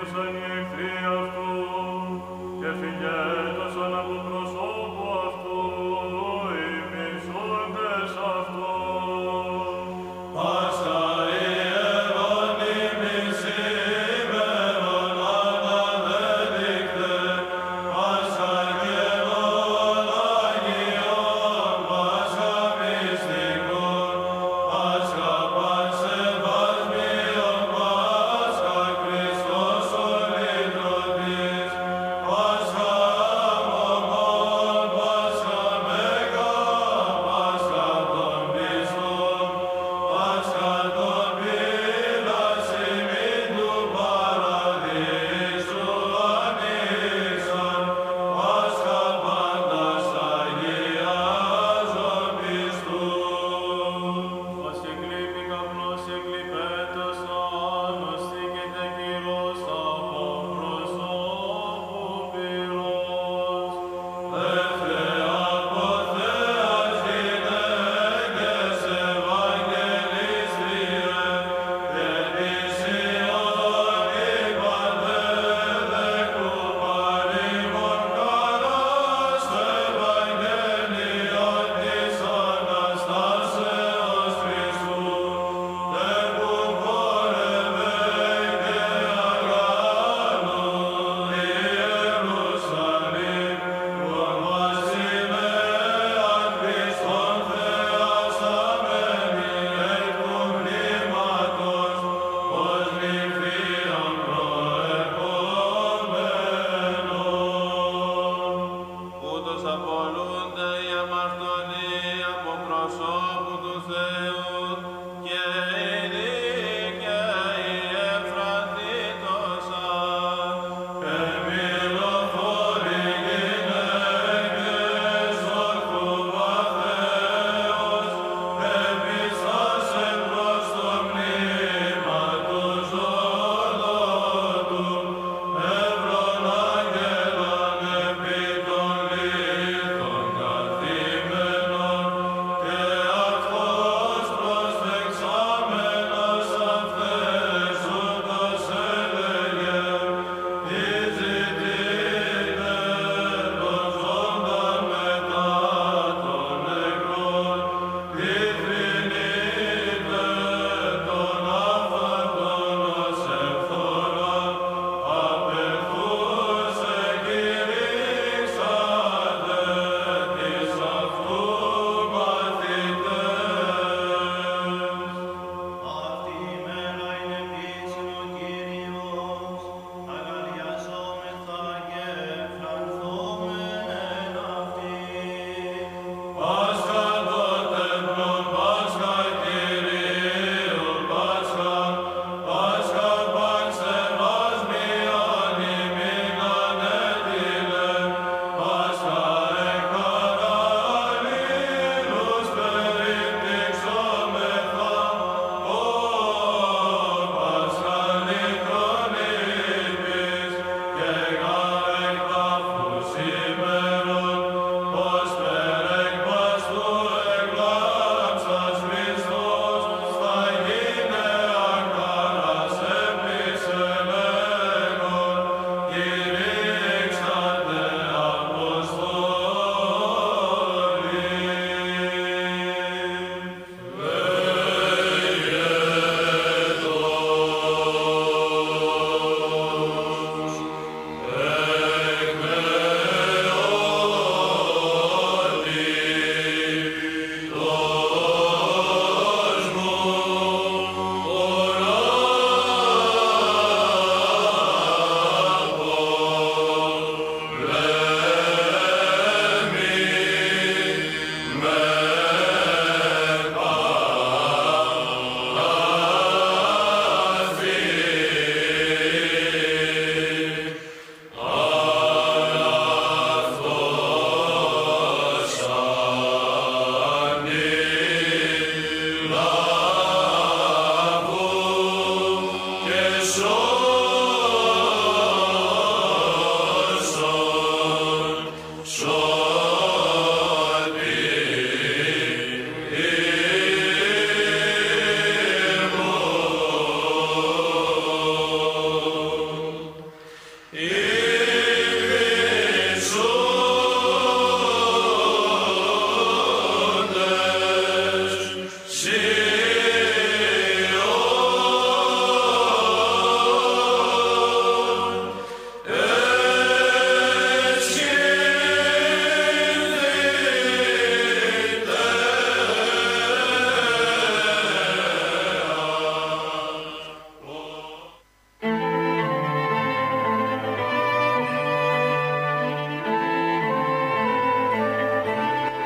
Πάσχα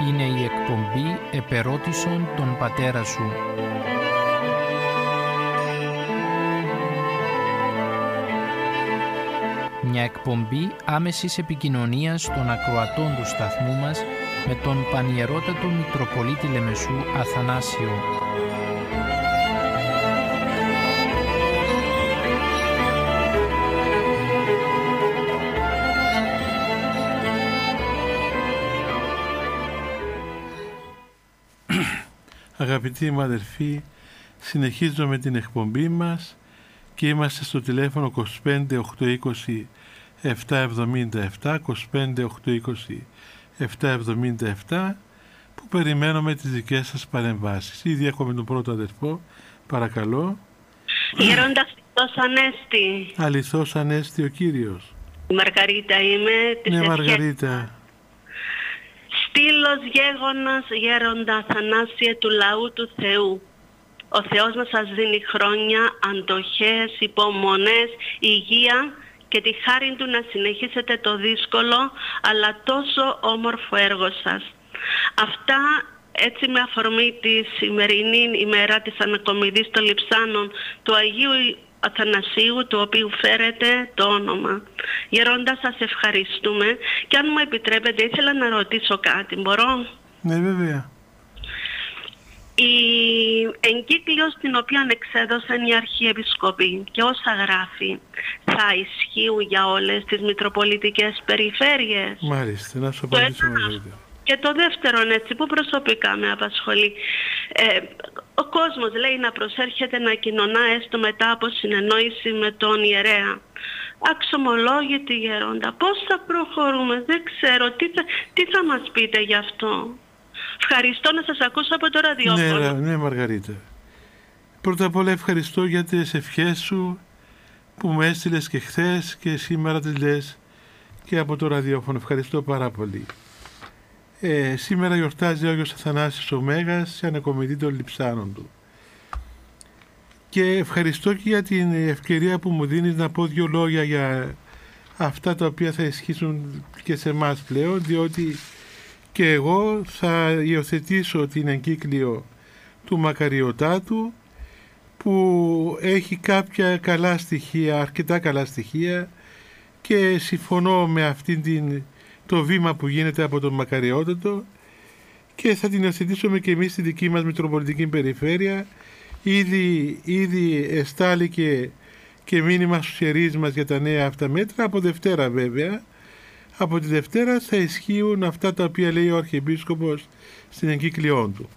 Είναι η εκπομπή «Επερώτησον τον πατέρα σου». Μια εκπομπή άμεσης επικοινωνίας των ακροατών του σταθμού μας με τον Πανιερότατο Μητροπολίτη Λεμεσού Αθανάσιο. Αγαπητοί μου αδερφοί, συνεχίζουμε την εκπομπή μας και είμαστε στο τηλέφωνο είκοσι πέντε οκτακόσια είκοσι επτακόσια εβδομήντα επτά, είκοσι πέντε οκτακόσια είκοσι επτακόσια εβδομήντα επτά, που περιμένουμε τις δικές σας παρεμβάσεις. Ήδη έχουμε τον πρώτο αδερφό, παρακαλώ. Γέροντα Χριστός Ανέστη. Αληθώς Ανέστη ο Κύριος. Η Μαργαρίτα είμαι. Της Ναι, ευχές. Μαργαρίτα. Στήλος γέγονας γέροντα Αθανάσιε του λαού του Θεού. Ο Θεός να σας δίνει χρόνια, αντοχές, υπομονές, υγεία και τη χάρη Του να συνεχίσετε το δύσκολο αλλά τόσο όμορφο έργο σας. Αυτά έτσι με αφορμή τη σημερινή ημέρα της ανακομιδής των Λειψάνων του Αγίου Αθανασίου, του οποίου φέρετε το όνομα. Γερόντα, σας ευχαριστούμε και αν μου επιτρέπετε ήθελα να ρωτήσω κάτι, μπορώ? Ναι, βέβαια. Η εγκύκλειος την οποία εξέδωσαν οι Αρχιεπισκοποί και όσα γράφει θα ισχύουν για όλες τις μητροπολιτικές περιφέρειες? Μάλιστα, να σου απαντήσω, Μαργαρίτα. Και το δεύτερο, έτσι, που προσωπικά με απασχολεί. Ε, ο κόσμος λέει να προσέρχεται να κοινωνά έστω μετά από συνεννόηση με τον ιερέα. Αξιωμολόγητη γέροντα, πώς θα προχωρούμε, δεν ξέρω, τι θα, τι θα μας πείτε γι' αυτό? Ευχαριστώ, να σας ακούσω από το ραδιόφωνο. Ναι, ναι, Μαργαρίτα. Πρώτα απ' όλα ευχαριστώ για τις ευχές σου που μου έστειλες και χθες και σήμερα τις λες και από το ραδιόφωνο. Ευχαριστώ πάρα πολύ. Ε, σήμερα γιορτάζει ο Άγιος Αθανάσιος ο Μέγας σε ανακομιδή των Λειψάνων του. Και ευχαριστώ και για την ευκαιρία που μου δίνεις να πω δύο λόγια για αυτά τα οποία θα ισχύσουν και σε εμάς πλέον, διότι και εγώ θα υιοθετήσω την εγκύκλιο του Μακαριωτάτου, που έχει κάποια καλά στοιχεία, αρκετά καλά στοιχεία, και συμφωνώ με αυτήν την, το βήμα που γίνεται από τον Μακαριότατο, και θα την υιοθετήσουμε και εμείς στη δική μας Μητροπολιτική Περιφέρεια. Ήδη, ήδη εστάληκε και μήνυμα στους ιερείς μας για τα νέα αυτά μέτρα, από Δευτέρα βέβαια. Από τη Δευτέρα θα ισχύουν αυτά τα οποία λέει ο Αρχιεπίσκοπος στην εγκύκλιόν του.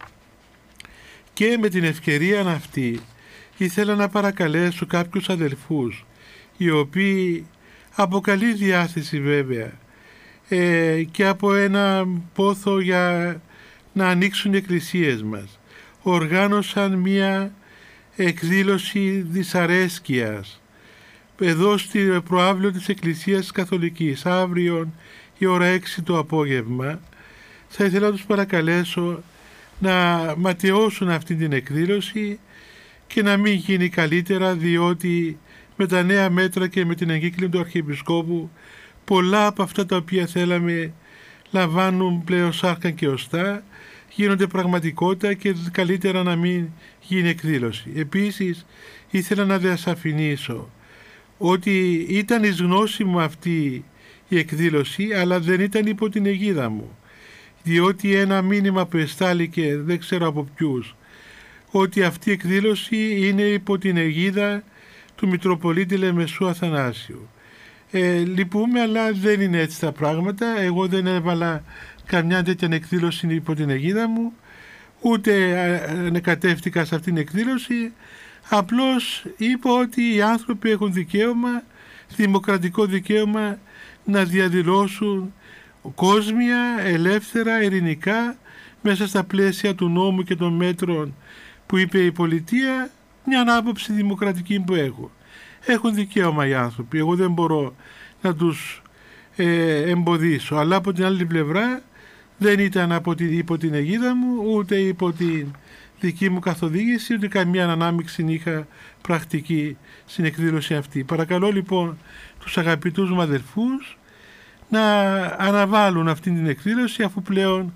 Και με την ευκαιρία αυτή ήθελα να παρακαλέσω κάποιους αδελφούς, οι οποίοι από καλή διάθεση βέβαια ε, και από ένα πόθο για να ανοίξουν οι εκκλησίες μας, οργάνωσαν μία εκδήλωση δυσαρέσκειας εδώ στη προάβλιο της Εκκλησίας Καθολικής, αύριο η ώρα έξι το απόγευμα. Θα ήθελα να τους παρακαλέσω να ματαιώσουν αυτή την εκδήλωση και να μην γίνει καλύτερα, διότι με τα νέα μέτρα και με την εγκύκλιο του Αρχιεπισκόπου πολλά από αυτά τα οποία θέλαμε λαμβάνουν πλέον σάρκα και οστά, γίνονται πραγματικότητα και καλύτερα να μην γίνει εκδήλωση. Επίσης ήθελα να διασαφηνίσω ότι ήταν εις γνώση μου αυτή η εκδήλωση, αλλά δεν ήταν υπό την αιγίδα μου, διότι ένα μήνυμα που εστάληκε, δεν ξέρω από ποιους, ότι αυτή η εκδήλωση είναι υπό την αιγίδα του Μητροπολίτη Λεμεσού Αθανάσιου. Ε, λυπούμε, αλλά δεν είναι έτσι τα πράγματα. Εγώ δεν έβαλα καμιά τέτοια εκδήλωση υπό την αιγίδα μου, ούτε ανεκατεύτηκα σε αυτήν την εκδήλωση. Απλώς είπα ότι οι άνθρωποι έχουν δικαίωμα, δημοκρατικό δικαίωμα, να διαδηλώσουν κόσμια, ελεύθερα, ειρηνικά, μέσα στα πλαίσια του νόμου και των μέτρων που είπε η πολιτεία, μια άποψη δημοκρατική που έχω. Έχουν δικαίωμα οι άνθρωποι, εγώ δεν μπορώ να τους ε, εμποδίσω, αλλά από την άλλη πλευρά δεν ήταν από την, υπό την αιγίδα μου, ούτε υπό την δική μου καθοδήγηση, ούτε καμία ανάμειξη είχα πρακτική στην εκδήλωση αυτή. Παρακαλώ λοιπόν τους αγαπητούς μου αδελφούς να αναβάλουν αυτή την εκδήλωση, αφού πλέον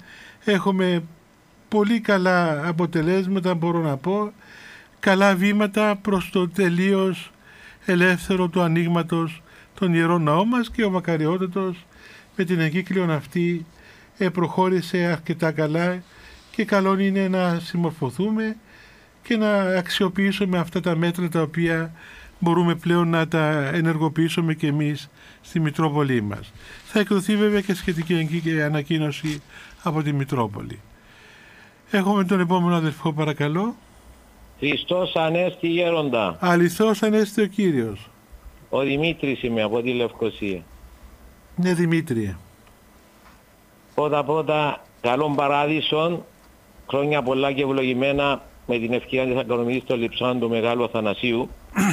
έχουμε πολύ καλά αποτελέσματα, μπορώ να πω, καλά βήματα προς το τελείως ελεύθερο του ανοίγματος των Ιερών Ναών μας, και ο Μακαριότατος με την εγκύκλιον αυτή ε, προχώρησε αρκετά καλά, και καλό είναι να συμμορφωθούμε και να αξιοποιήσουμε αυτά τα μέτρα τα οποία μπορούμε πλέον να τα ενεργοποιήσουμε και εμείς στη Μητρόπολη μας. Θα εκδοθεί βέβαια και σχετική ανακοίνωση από τη Μητρόπολη. Έχουμε τον επόμενο αδελφό, παρακαλώ. Χριστός Ανέστη Γέροντα. Αληθώς Ανέστη ο Κύριος. Ο Δημήτρης είμαι από τη Λευκοσία. Ναι, Δημήτριε. Πρώτα πρώτα καλών παράδεισων, χρόνια πολλά και ευλογημένα με την ευκαιρία της ακρονομής των λειψών του Μεγάλου Αθανασίου.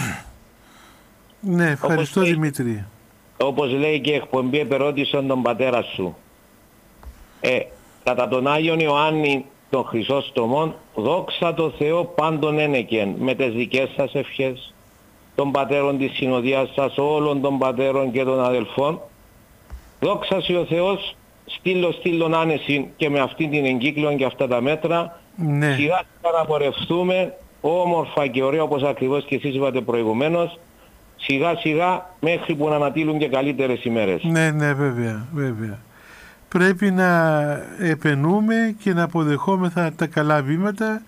Ναι, ευχαριστώ όπως Δημήτρη. λέει, όπως λέει και εκπομπή επερώτησαν τον πατέρα σου. Ε, κατά τον Άγιον Ιωάννη των Χρυσόστομων, δόξα τω Θεώ πάντων ένεκεν, με τις δικές σας ευχές, των πατέρων της συνοδείας σας, όλων των πατέρων και των αδελφών. Δόξα σε ο Θεός, στείλω στείλον άνεση, και με αυτή την εγκύκλιο και αυτά τα μέτρα, Ναι. σιγά παραπορευτούμε όμορφα και ωραία, όπως ακριβώς και εσείς είπατε προηγουμένως, σιγά σιγά μέχρι που να ανατείλουν και καλύτερες ημέρες. Ναι, ναι, βέβαια, βέβαια. Πρέπει να επενούμε και να αποδεχόμεθα τα καλά βήματα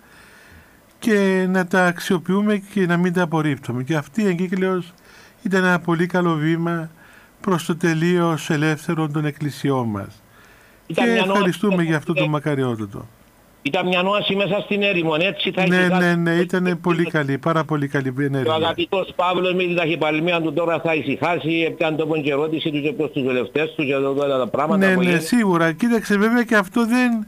και να τα αξιοποιούμε και να μην τα απορρίπτουμε. Και αυτή η εγκύκλειος ήταν ένα πολύ καλό βήμα προς το τελείως ελεύθερο των εκκλησιών μας. Ήταν και μια ευχαριστούμε νόαση, για αυτό το μακαριότατο. Ήταν μια νόαση μέσα στην έρημο, έτσι θα Ναι, ησυχάσει. ναι, ναι, ήταν πολύ καλή, πάρα πολύ καλή Και ο ενέργεια. αγαπητός Παύλος με την ταχυπαλμία του τώρα θα ησυχάσει, έπιαν το πον και ερώτηση του και προς τους βουλευτές του και εδώ τα πράγματα Ναι, που ναι, λένε. σίγουρα. Κοίταξε, βέβαια και αυτό δεν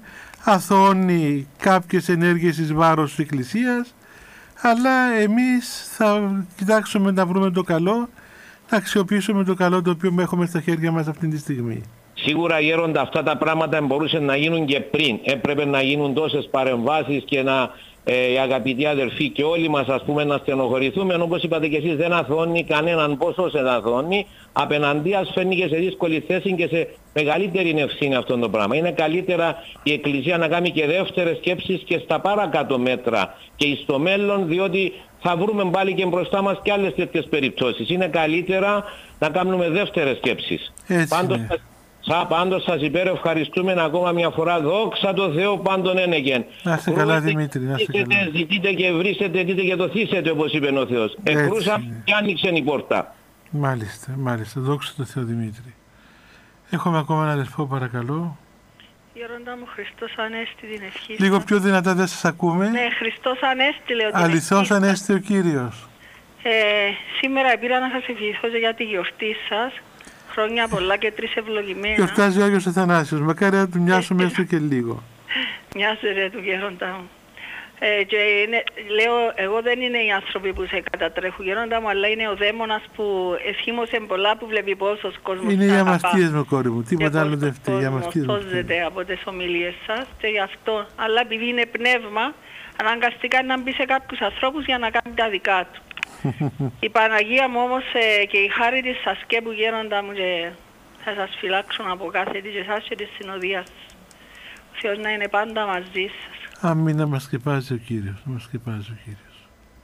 αθώνει κάποιες ενέργειες εις βάρος της Εκκλησίας, αλλά εμείς θα κοιτάξουμε να βρούμε το καλό, να αξιοποιήσουμε το καλό το οποίο έχουμε στα χέρια μας αυτή τη στιγμή. Σίγουρα Γέροντα, αυτά τα πράγματα μπορούσαν να γίνουν και πριν. Έπρεπε να γίνουν τόσες παρεμβάσεις και να ε, οι αγαπητοί αδερφοί και όλοι μας, ας πούμε, να στενοχωρηθούμε. Όπως είπατε και εσείς, δεν αθώνει κανέναν, πόσο σε αθώνει. Απέναντίας φέρνει και σε δύσκολη θέση και σε μεγαλύτερη ευθύνη αυτό το πράγμα. Είναι καλύτερα η Εκκλησία να κάνει και δεύτερες σκέψεις και στα παρακάτω μέτρα και στο μέλλον, διότι θα βρούμε πάλι και μπροστά μας και άλλες τέτοιες περιπτώσεις. Είναι καλύτερα να κάνουμε δεύτερες σκέψεις. Έτσι, Πάντως, ναι. Σα πάντως σας υπέρ ευχαριστούμε ακόμα μια φορά, δόξα τω Θεώ πάντων ένεκεν. Να είστε καλά, Δημήτρη, να είστε Ζητείτε, καλά. ζητείτε και βρίσετε, δείτε και το θύσετε, όπως είπε ο Θεός. Έτσι, Εκρούσα ναι. και άνοιξε η πόρτα. Μάλιστα, μάλιστα. Δόξα τω Θεώ, Δημήτρη. Έχουμε ακόμα ένα αδελφό, παρακαλώ. Γέροντα μου, Χριστός Ανέστη την ευχή Λίγο σας. πιο δυνατά δεν σας ακούμε. Ναι, Χριστός Ανέστη λέω την Αληθώς ευχή σας. Ανέστη ο Κύριος. Ε, σήμερα πήρα να σας ευχηθώ για τη γιορτή σας. Χρόνια πολλά και τρεις ευλογημένα. Γιορτάζει ο Άγιος Αθανάσιος. Μακάρι να του μοιάσουμε έστω και λίγο. Μοιάζεται του Γέροντα μου. Ε, και είναι, λέω, εγώ δεν είναι οι άνθρωποι που σε κατατρέχουν, Γέροντα μου, αλλά είναι ο δαίμονας που εσχήμωσε πολλά, που βλέπει πόσος κόσμος Είναι οι σε αγαπά. αμαστίες με κόρη μου. Τίποτα Και άλλο πόσος δεν φταίει. Οι κόσμος αμαστίες μου σώζεται φταίει. από τις ομιλίες σας και γι' αυτό. Αλλά επειδή είναι πνεύμα, αναγκαστικά να μπει σε κάποιους ανθρώπους για να κάνει τα δικά του. Η Παναγία μου όμως ε, και η χάρη της σας και που Γέροντα μου και θα σας φυλάξουν από κάθε τι και εσάς και τη συνοδεία σας. Ο Θεός να είναι πάντα μαζί σας. Αμήν, να μας σκεπάζει ο Κύριος. Να μας σκεπάζει ο Κύριος.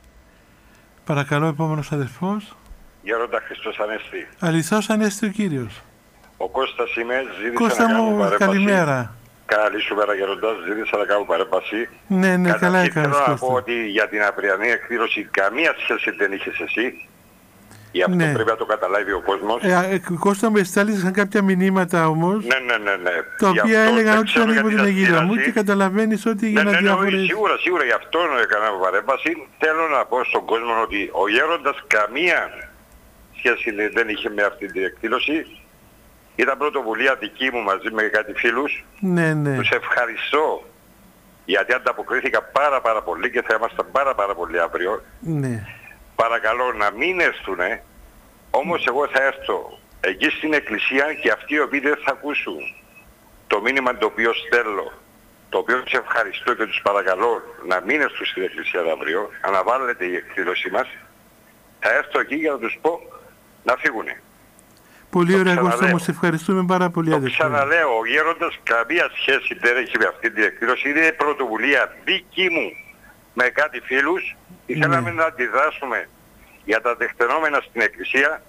Παρακαλώ, επόμενος αδελφός. Γέροντα Χριστός Ανέστη. Αληθώς Ανέστη ο Κύριος. Ο Κώστας είμαι, ζήτησα Κώστα να κάνω μου, παρέμβαση. καλημέρα. Καλή σου μέρα Γέροντα, ζήτησα να κάνω παρέμβαση. Ναι, ναι, καλά Καταρχήν έκανες, θέλω να Κώστα. πω ότι για την αυριανή εκδήλωση καμία σχέση δεν είχες εσύ. Γι' αυτό Ναι. πρέπει να το καταλάβει ο κόσμος. Ε, ε, Κώστα μου, εστάλησαν κάποια μηνύματα όμως, Ναι, ναι, ναι, ναι. τα Γι' οποία αυτό έλεγαν δεν ότι ξέρω ήταν για υπό την την αιγύδα μου αστήραση. και καταλαβαίνεις ότι Ναι, έγιναν ναι, ναι, διάφορες... όχι, σίγουρα, σίγουρα γι' αυτό έκανα παρέμβαση. Θέλω να πω στον κόσμο ότι ο Γέροντας καμία σχέση δεν είχε με αυτή την εκδήλωση. Ήταν πρωτοβουλία δική μου μαζί με κάτι φίλους. Ναι, ναι. Τους ευχαριστώ γιατί ανταποκρίθηκα πάρα πάρα πολύ και θα ήμασταν πάρα πάρα πολύ αύριο. Ναι. Παρακαλώ να μην έρθουνε, όμως εγώ θα έρθω εκεί στην εκκλησία και αυτοί οι οποίοι δεν θα ακούσουν το μήνυμα το οποίο στέλνω, το οποίο τους ευχαριστώ και τους παρακαλώ να μην έρθουν στην εκκλησία αύριο, αναβάλλεται η εκδήλωσή μας, θα έρθω εκεί για να τους πω να φύγουνε. Πολύ Το ωραία, ξαναλέω. Κώστα μου, σε ευχαριστούμε πάρα πολύ, Το αδερφέ. ξαναλέω, ο γέροντας καμία σχέση δεν έχει με αυτή την εκδήλωση. Είναι πρωτοβουλία δική μου με κάτι φίλους. Ήθελαμε Ναι. να αντιδράσουμε για τα τεκτενόμενα στην Εκκλησία,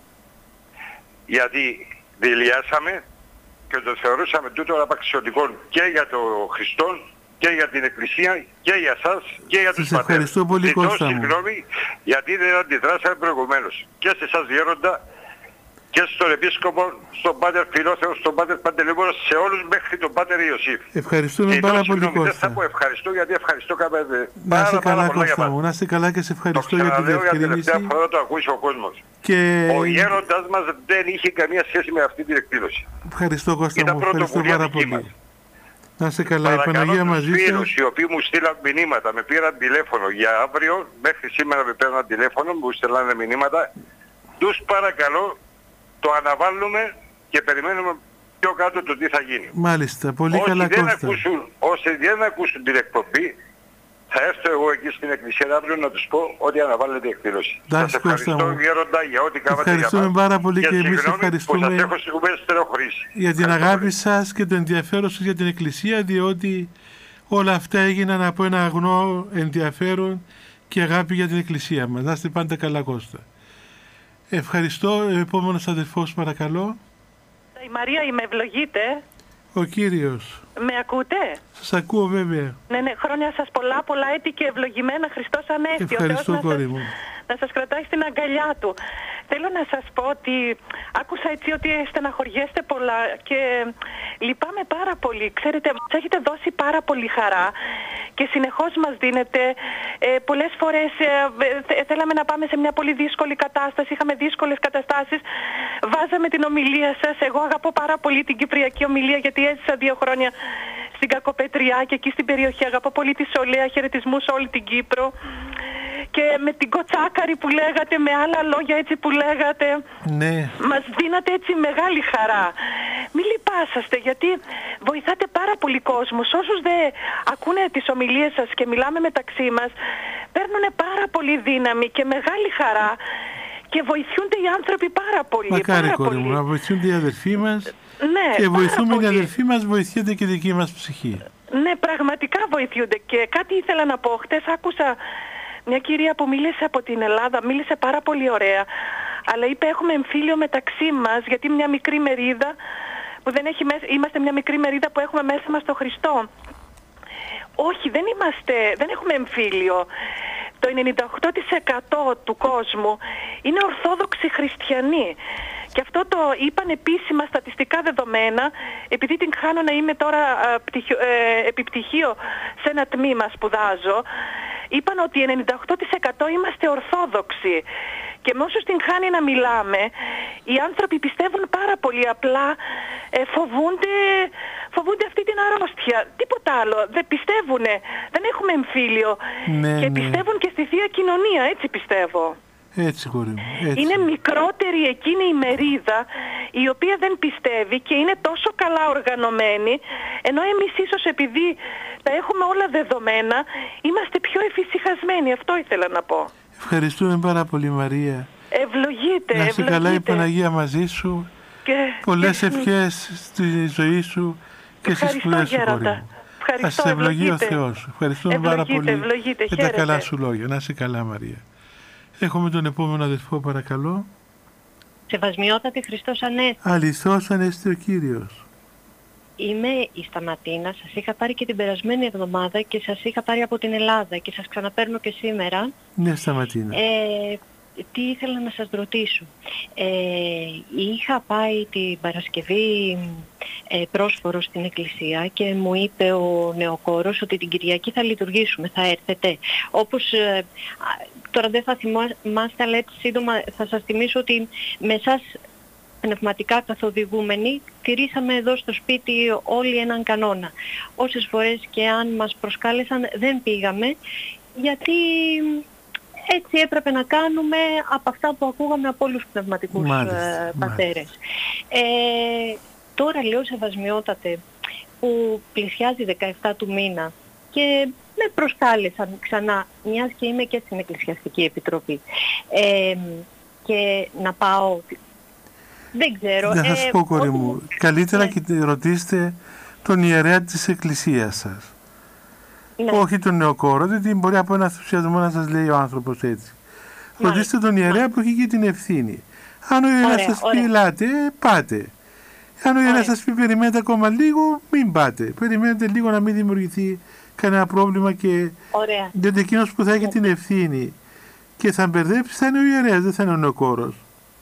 γιατί δηλιάσαμε και το θεωρούσαμε τούτο απαξιωτικό και για τον Χριστό και για την Εκκλησία και για σας και για τους Σας πατέρες. ευχαριστώ πολύ, Ζητώ Κώστα μου. συγγνώμη γιατί δεν αντιδράσαμε προηγουμένως. Και σε εσάς γέροντα και στον Επίσκοπο, στον Πάτερ Φιλόθεο, στον Πάτερ Παντελήμωνα, σε όλους μέχρι τον Πάτερ Ιωσήφ. Ευχαριστούμε Ζητώ πάρα πολύ, συγγνώμη, δεν θα Κώστα. πω ευχαριστώ γιατί ευχαριστώ Να πάρα, είσαι πάρα καλά, πολλά για Κώστα μου, μας. να είσαι καλά και σε Το ευχαριστώ για τη ξαναλέω για τελευταία διευκρίνηση. φορά το ακούσει ο κόσμος. Και Ο γέροντας μας δεν είχε καμία σχέση με αυτή την εκδήλωση. ευχαριστώ, Κώστα Ήταν μου, ευχαριστώ πρωτοβουλία πάρα δική πολύ. μας. Να είσαι καλά, η Παρακαλώ Παναγία τους μαζί φίλους σας. οι οποίοι μου στείλαν μηνύματα, με πήραν τηλέφωνο για αύριο, μέχρι σήμερα με πήραν τηλέφωνο, μου στείλανε μηνύματα, τους παρακαλώ το αναβάλουμε και περιμένουμε πιο κάτω το τι θα γίνει. Μάλιστα, πολύ Όσοι καλά, δεν, Κώστα. ακούσουν, όσοι δεν ακούσουν την εκπομπή, θα έρθω εγώ εκεί στην εκκλησία αύριο να τους πω ότι αναβάλλεται η εκδήλωση. Εντάξει, Σας ευχαριστώ Κώστα μου. γέροντα για ό,τι κάνατε για Ευχαριστούμε μας. πάρα πολύ και εμείς συγγνώμη ευχαριστούμε που σας έχω στιγμές στενοχωρήσει. για την Ευχαριστώ αγάπη πολύ. σας και το ενδιαφέρον σας για την Εκκλησία, διότι όλα αυτά έγιναν από ένα αγνό ενδιαφέρον και αγάπη για την Εκκλησία μας. Να είστε πάντα καλά, Κώστα. Ευχαριστώ. Ο επόμενος αδελφός, παρακαλώ. Η Μαρία, είμαι, ευλογείτε. Ο Κύριος. Με ακούτε? Σας ακούω, βέβαια. Ναι, ναι, χρόνια σας πολλά, πολλά έτη και ευλογημένα, Χριστός Ανέστη. Ο Θεός Ευχαριστώ, να κόρη σας- μου. να σας κρατάει στην αγκαλιά του. Θέλω να σας πω ότι άκουσα έτσι ότι στεναχωριέστε πολλά και λυπάμαι πάρα πολύ. Ξέρετε, μας έχετε δώσει πάρα πολύ χαρά και συνεχώς μας δίνετε. Ε, πολλές φορές ε, θε- θέλαμε να πάμε σε μια πολύ δύσκολη κατάσταση, είχαμε δύσκολες καταστάσεις, βάζαμε την ομιλία σας. Εγώ αγαπώ πάρα πολύ την Κυπριακή ομιλία γιατί έζησα δύο χρόνια στην Κακοπετριά και εκεί στην περιοχή. Αγαπώ πολύ τη Σολέα, χαιρετισμούς σε όλη την Κύπρο. Και με την κοτσάκαρη που λέγατε, με άλλα λόγια έτσι που λέγατε, Ναι. μας δίνατε έτσι μεγάλη χαρά. Μην λυπάσαστε γιατί βοηθάτε πάρα πολύ κόσμος. Όσους δεν ακούνε τις ομιλίες σας και μιλάμε μεταξύ μας, παίρνουν πάρα πολύ δύναμη και μεγάλη χαρά και βοηθούνται οι άνθρωποι πάρα πολύ. Μακάρι, πάρα κόρη πολύ. μου, να βοηθούνται οι αδερφοί μας Ναι, και πάρα βοηθούμε οι πολύ. αδερφοί μας, βοηθιέται και η δική μας ψυχή. Ναι, πραγματικά βοηθούνται. Και κάτι ήθελα να πω. Χτες άκουσα μια κυρία που μίλησε από την Ελλάδα, μίλησε πάρα πολύ ωραία, αλλά είπε έχουμε εμφύλιο μεταξύ μας, γιατί μια μικρή μερίδα που δεν έχει μέσα, είμαστε μια μικρή μερίδα που έχουμε μέσα μας τον Χριστό. Όχι, δεν είμαστε, δεν έχουμε εμφύλιο. Το ενενήντα οκτώ τοις εκατό του κόσμου είναι ορθόδοξοι χριστιανοί. Και αυτό το είπαν επίσημα στατιστικά δεδομένα, επειδή την χάνω να είμαι τώρα α, πτυχιο, ε, επιπτυχίο σε ένα τμήμα σπουδάζω, είπαν ότι ενενήντα οκτώ τοις εκατό είμαστε ορθόδοξοι. Και με όσους την χάνει να μιλάμε, οι άνθρωποι πιστεύουν πάρα πολύ, απλά ε, φοβούνται, φοβούνται αυτή την αρρώστια. Τίποτα άλλο. Δεν πιστεύουνε. Δεν έχουμε εμφύλιο. Ναι, και ναι. πιστεύουν και στη Θεία Κοινωνία. Έτσι πιστεύω. Έτσι, κόρη μου. Έτσι. Είναι μικρότερη εκείνη η μερίδα η οποία δεν πιστεύει και είναι τόσο καλά οργανωμένη, ενώ εμείς ίσως επειδή τα έχουμε όλα δεδομένα είμαστε πιο εφησυχασμένοι. Αυτό ήθελα να πω. Ευχαριστούμε πάρα πολύ, Μαρία. Ευλογείτε, Να είσαι καλά, η ευλογείτε. Παναγία μαζί σου. Και, Πολλές και- ευχές στη ζωή σου και στις Ευχαριστώ, σπουδές σου, κόρη γέροντα. μου. Ευχαριστώ, Ας σε ευλογεί ο ευλογείτε. Θεός. Ευχαριστούμε πάρα Ευλογείτε, πολύ ευλογείτε, για τα χαίρετε. καλά σου λόγια. Να είσαι καλά, Μαρία. Έχουμε τον επόμενο αδελφό, παρακαλώ. Σεβασμιότατη Χριστός Ανέστη. Αληθώς ανέστη ο Κύριος. Είμαι η Σταματίνα. Σας είχα πάρει και την περασμένη εβδομάδα και σας είχα πάρει από την Ελλάδα και σας ξαναπαίρνω και σήμερα. Ναι, Σταματίνα. Ε, τι ήθελα να σας ρωτήσω. Ε, είχα πάει την Παρασκευή ε, πρόσφορο στην εκκλησία και μου είπε ο νεοκόρος ότι την Κυριακή θα λειτουργήσουμε, θα έρθετε. Όπως, ε, α, τώρα δεν θα θυμάστε, αλλά έτσι σύντομα θα σας θυμίσω ότι με εσάς πνευματικά καθοδηγούμενοι τηρήσαμε εδώ στο σπίτι όλοι έναν κανόνα. Όσες φορές και αν μας προσκάλεσαν δεν πήγαμε, γιατί έτσι έπρεπε να κάνουμε από αυτά που ακούγαμε από όλους τους πνευματικούς Μάλιστα, ε, πατέρες. Ε, τώρα λέω, σεβασμιότατε, που πλησιάζει δεκαεφτά του μήνα και με προσκάλεσαν ξανά, μιας και είμαι και στην Εκκλησιαστική Επιτροπή, ε, και να πάω. Δεν ξέρω. Να σας ε, πω, κόρη ό,τι... μου, καλύτερα ναι. και ρωτήστε τον ιερέα της εκκλησίας σας. Ναι. Όχι τον νεοκόρο, γιατί μπορεί από ένα ενθουσιασμό να σας λέει ο άνθρωπος έτσι. Μάλιστα. Ρωτήστε τον ιερέα που έχει και την ευθύνη. Αν ο ιερέας σας πει ελάτε, πάτε. Αν ο ιερέας σας πει περιμένετε ακόμα λίγο, μην πάτε. Περιμένετε λίγο να μην δημιουργηθεί κανένα πρόβλημα και ωραία. γιατί εκείνος που θα έχει την ευθύνη και θα μπερδέψει θα είναι ο ιερέας, δεν θα είναι ο νεοκόρος.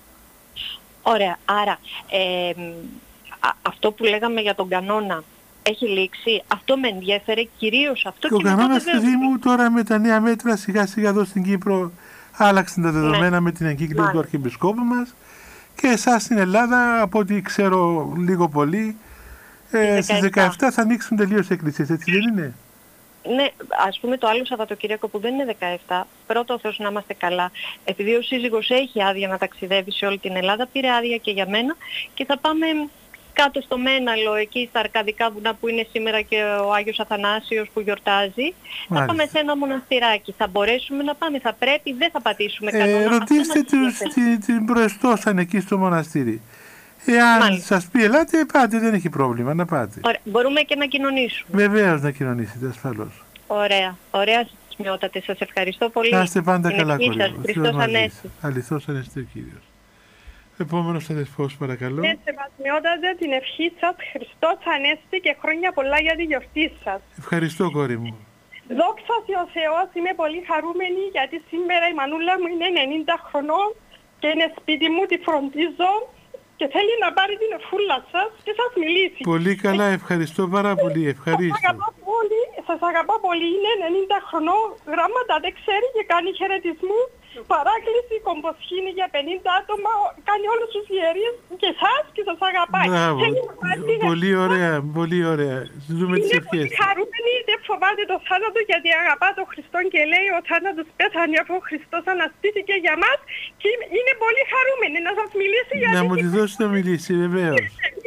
Ωραία. Άρα, ε, α, αυτό που λέγαμε για τον κανόνα έχει λήξει. Αυτό με ενδιαφέρει κυρίως αυτό. Και ο κανόνας, παιδί μου, τώρα με τα νέα μέτρα σιγά σιγά εδώ στην Κύπρο άλλαξαν τα δεδομένα ναι. με την εγκύκλιο του Αρχιεπισκόπου μας και εσάς στην Ελλάδα, από ό,τι ξέρω λίγο πολύ, ε, στις δεκαεπτά θα ανοίξουν τελείως εκκλησίες, έτσι δεν είναι? Ναι, ας πούμε το άλλο Σαββατοκύριακο που δεν είναι δεκαεπτά, πρώτο ο Θεός να είμαστε καλά, επειδή ο σύζυγος έχει άδεια να ταξιδεύει σε όλη την Ελλάδα, πήρε άδεια και για μένα και θα πάμε κάτω στο Μέναλο, εκεί στα Αρκαδικά βουνά που είναι σήμερα και ο Άγιος Αθανάσιος που γιορτάζει. Μάλιστα. Θα πάμε σε ένα μοναστηράκι. Θα μπορέσουμε να πάμε, θα πρέπει, δεν θα πατήσουμε κανόνα. Ε, ρωτήστε τους, την, την προεστώσαν εκεί στο μοναστήρι. Εάν Μάλιστα. σας πει ελάτε, πάτε, δεν έχει πρόβλημα, να πάτε. Ωραία. Μπορούμε και να κοινωνήσουμε. Βεβαίως να κοινωνήσετε, ασφαλώς. Ωραία, ωραία σημειότατε. Σας ευχαριστώ πολύ. Να είστε πάντα καλά, κόρη μου. Χριστός Ανέστη. Αληθώς Ανέστη ο Κύριος. Επόμενος αδελφός, παρακαλώ. Ναι, σεβασμιότατε την ευχή σας, Χριστός Ανέστη και χρόνια πολλά για τη γιορτή σας. Ευχαριστώ, κόρη μου. Δόξα ο Θεός, είμαι πολύ χαρούμενη γιατί σήμερα η μανούλα μου είναι ενενήντα χρονών και είναι σπίτι μου, τη φροντίζω και θέλει να πάρει την εφούλα σας και σας μιλήσει. Πολύ καλά, ευχαριστώ πάρα πολύ, ευχαρίστω. Σας αγαπώ πολύ, σας αγαπώ πολύ, είναι ενενήντα χρονών, γράμματα δεν ξέρει και κάνει χαιρετισμού. Παράκληση, κομποσχήνη για πενήντα άτομα, κάνει όλους τους ιερείς και εσάς και σας αγαπάει. Μπράβο, πολύ ωραία, πολύ ωραία. Ζούμε τις ευχές. Είναι πολύ χαρούμενη, δεν φοβάται το θάνατο γιατί αγαπά τον Χριστό και λέει ο θάνατος πέθανε αφού ο Χριστός αναστήθηκε για μας και είναι πολύ χαρούμενη να σας μιλήσει γιατί... Να μου τη δώσει να μιλήσει, βεβαίως.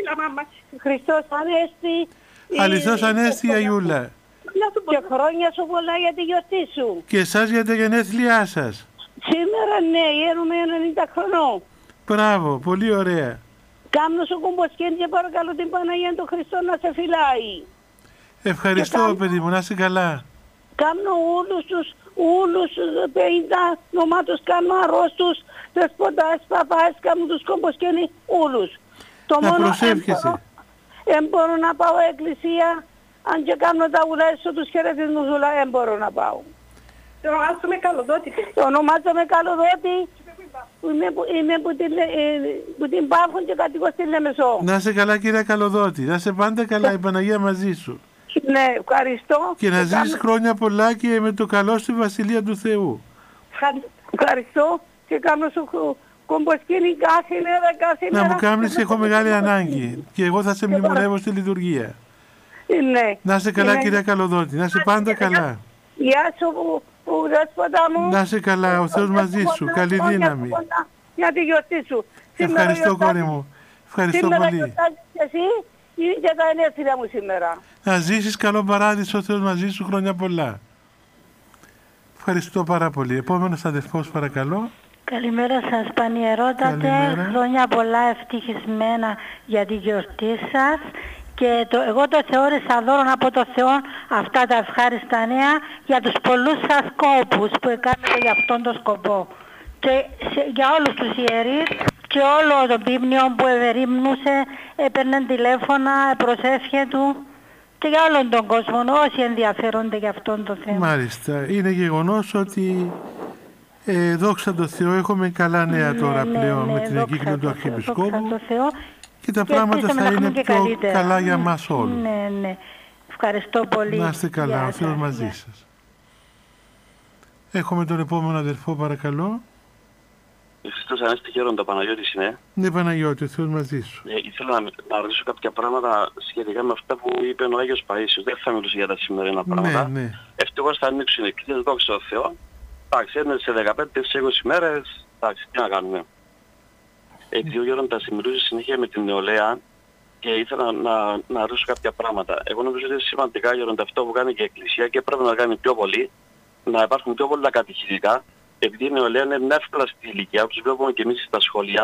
Χριστός Ανέστη. Αληθώς Ανέστη, Αγιούλα. Και χρόνια σου πολλά για τη γιορτή σου. Και εσάς για τα γενέθλιά σας. Σήμερα ναι, γέρουμε ενενήντα χρονών. Μπράβο, πολύ ωραία. Κάμνω σου κουμποσκέν και παρακαλώ την Παναγία του Χριστό να σε φυλάει. Ευχαριστώ κάμνω, παιδί μου, να είσαι καλά. Κάμνω όλους τους, όλους τους πενήντα νομάτους, κάμνω αρρώστους, δεσποτάς, παπάς, κάμνω τους κουμποσκένοι, όλους. Το να μόνο προσεύχεσαι. Δεν μπορώ να πάω εκκλησία, αν και κάνω τα ουλάσσο τους χαιρετισμούς, δεν μπορώ να πάω. Το ονομάζομαι Καλοδότη. Το ονομάζομαι Καλοδότη. Είμαι, είμαι που, την, που την Πάφων και κατοικώ στη Λεμεσό. Να είσαι καλά, κύριε Καλοδότη. Να είσαι πάντα καλά, η Παναγία μαζί σου. Ναι, ευχαριστώ. Και να ζήσεις κάνω... χρόνια πολλά και με το καλό στη Βασιλεία του Θεού. Ευχαριστώ και κάνω σου κομποσκίνη κάθε μέρα, κάθε μέρα. Να μου κάνεις, έχω μεγάλη ανάγκη. Και εγώ θα σε μνημονεύω στη λειτουργία. Ναι. Να είσαι καλά, κύριε Καλοδότη. Να είσαι πάντα καλά. Γεια σου που, που δέσποτα μου. Να είσαι καλά, ο Θεός μαζί σου. Καλή δύναμη. Για τη γιορτή σου. Ευχαριστώ, κόρη μου. Ευχαριστώ σήμερα πολύ. Σήμερα εσύ είναι και τα ενέθλια μου σήμερα. Να ζήσεις καλό παράδεισο, ο Θεός μαζί σου, χρόνια πολλά. Ευχαριστώ πάρα πολύ. Επόμενος αδελφός, παρακαλώ. Καλημέρα σας, Πανιερότατε. Καλημέρα. Χρόνια πολλά ευτυχισμένα για τη γιορτή σας. Και το, εγώ το θεώρησα δώρο από το Θεό αυτά τα ευχάριστα νέα για τους πολλούς σας κόπους που έκανατε για αυτόν τον σκοπό. Και σε, για όλους τους ιερείς και όλο το πίμνιο που ευερήμνουσε, έπαιρνε τηλέφωνα, προσεύχε του και για όλον τον κόσμο όσοι ενδιαφέρονται για αυτόν τον θέμα. Μάλιστα. Είναι γεγονός ότι ε, δόξα τω Θεώ έχουμε καλά νέα ναι, τώρα ναι, πλέον ναι, με την εγκύκλιο του Αρχιεπισκόπου. Και τα και πράγματα θα είναι πιο καλύτερα. Καλά για μας όλους. Ναι, ναι. Ευχαριστώ πολύ. Να είστε καλά, για ο Θεός μαζί yeah. σας. Έχουμε τον επόμενο αδελφό, παρακαλώ. Χριστός Ανέστη, Γέροντα, Παναγιώτης είναι. Ναι, Παναγιώτη, ο Θεός μαζί σου. Ε, ήθελα να, να ρωτήσω κάποια πράγματα σχετικά με αυτά που είπε ο Άγιος Παΐσιος. Δεν θα μιλήσω για τα σημερινά πράγματα. Ναι, ναι. Ευτυχώς θα ανοίξουν οι εκκλησίες, δόξα τω Θεώ. Εντάξει, είναι σε δεκαπέντε με είκοσι μέρες. Εντάξει, τι να κάνουμε. Επειδή ο Γέροντας μιλούσε συνέχεια με την νεολαία και ήθελα να, να ρωτήσω κάποια πράγματα. Εγώ νομίζω ότι είναι σημαντικά, Γέροντα, αυτό που κάνει και η Εκκλησία και πρέπει να κάνει πιο πολύ, να υπάρχουν πιο πολλά κατηχητικά, επειδή η νεολαία είναι εύκολα στη ηλικία, τους βλέπουμε και εμείς στα σχολεία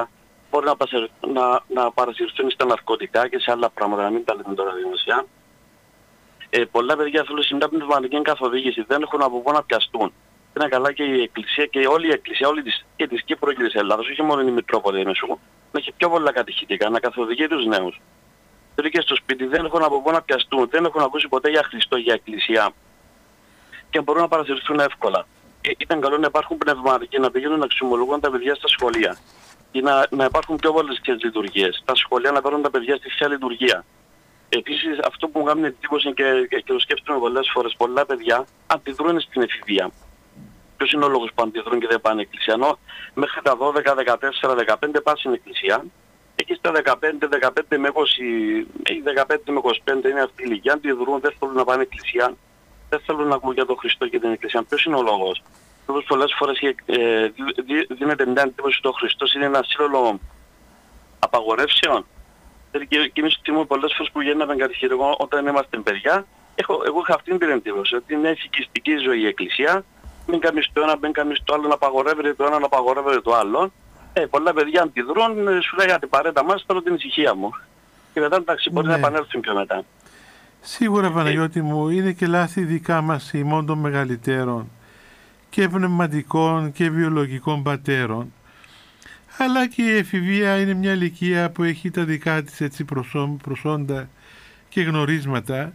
μπορεί να, πασερ, να, να παρασυρθούν στα ναρκωτικά και σε άλλα πράγματα, να μην τα λέμε τώρα δημοσιά. Ε, πολλά παιδιά θέλουν σήμερα πνευματική καθοδήγηση, δεν έχουν από πού να πιαστούν. Είναι καλά και η Εκκλησία και όλη η Εκκλησία, όλη της, και της Κύπρου και της Ελλάδος, όχι μόνο η Μητρόπολη Μεσού, να έχει πιο πολλά κατηχητικά, να καθοδηγεί τους νέους. Δηλαδή και στο σπίτι δεν έχουν από πού να πιαστούν, δεν έχουν ακούσει ποτέ για Χριστό, για Εκκλησία και μπορούν να παρασυρθούν εύκολα. Ε, ήταν καλό να υπάρχουν πνευματικοί, να πηγαίνουν να αξιομολογούν τα παιδιά στα σχολεία και να, να υπάρχουν πιο πολλές λειτουργίες. Τα σχολεία να παίρνουν τα παιδιά στη θεία λειτουργία. Επίσης, αυτό που μου κάνει εντύπωση και, και, και το σκέφτομαι πολλές φορές, πολλά παιδιά αντιδρούν στην εφηβεία. Ποιος είναι ο λόγος που αντιδρούν και δεν πάνε εκκλησία? Ενώ μέχρι τα δώδεκα, δεκατέσσερα, δεκαπέντε πάνε στην εκκλησία. Εκεί στα δεκαπέντε, δεκαπέντε με είκοσι, δεκαπέντε με είκοσι πέντε είναι αυτή η ηλικία. Αντιδρούν, δεν θέλουν να πάνε εκκλησία, δεν θέλουν να ακούν για τον Χριστό και την εκκλησία. Ποιος είναι ο λόγος? Όπως πολλές φορές ε, δι, δίνεται μια εντύπωση ότι ο Χριστός είναι ένα σύνολο απαγορεύσεων. Και εμείς θυμούμε πολλές φορές που γίναμε κατηχητικό όταν είμαστε παιδιά. Έχω, εγώ είχα αυτήν την εντύπωση ότι είναι ηθικιστική ζωή η εκκλησία. Μην κάνεις το ένα, μην κάνεις το άλλο, να απαγορεύεται το ένα, να απαγορεύεται το άλλο. Ε, πολλά παιδιά αντιδρούν, σου λέει για την παρέτα μας, θέλω την ησυχία μου. Και μετά εντάξει μπορεί ναι. να επανέλθουν πιο μετά. Σίγουρα Παναγιώτη μου, είναι και λάθη δικά μας ημών των μεγαλύτερων και πνευματικών και βιολογικών πατέρων. Αλλά και η εφηβεία είναι μια ηλικία που έχει τα δικά της έτσι προσόντα και γνωρίσματα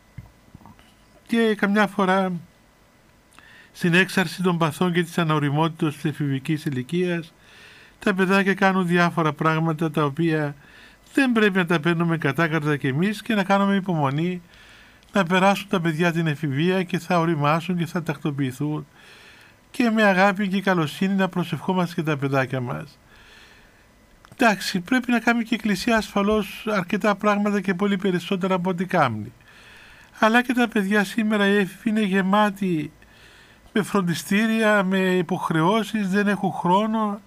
και καμιά φορά στην έξαρση των παθών και της ανοριμότητας της εφηβικής ηλικίας τα παιδάκια κάνουν διάφορα πράγματα τα οποία δεν πρέπει να τα παίρνουμε κατάκαρτα κι εμείς και να κάνουμε υπομονή να περάσουν τα παιδιά την εφηβεία και θα οριμάσουν και θα τακτοποιηθούν και με αγάπη και καλοσύνη να προσευχόμαστε και τα παιδάκια μας. Εντάξει, πρέπει να κάνει και η Εκκλησία ασφαλώς αρκετά πράγματα και πολύ περισσότερα από ό,τι κάνει. Αλλά και τα παιδιά σήμερα οι έφηβοι είναι γεμάτοι με φροντιστήρια, με υποχρεώσεις, δεν έχουν χρόνο.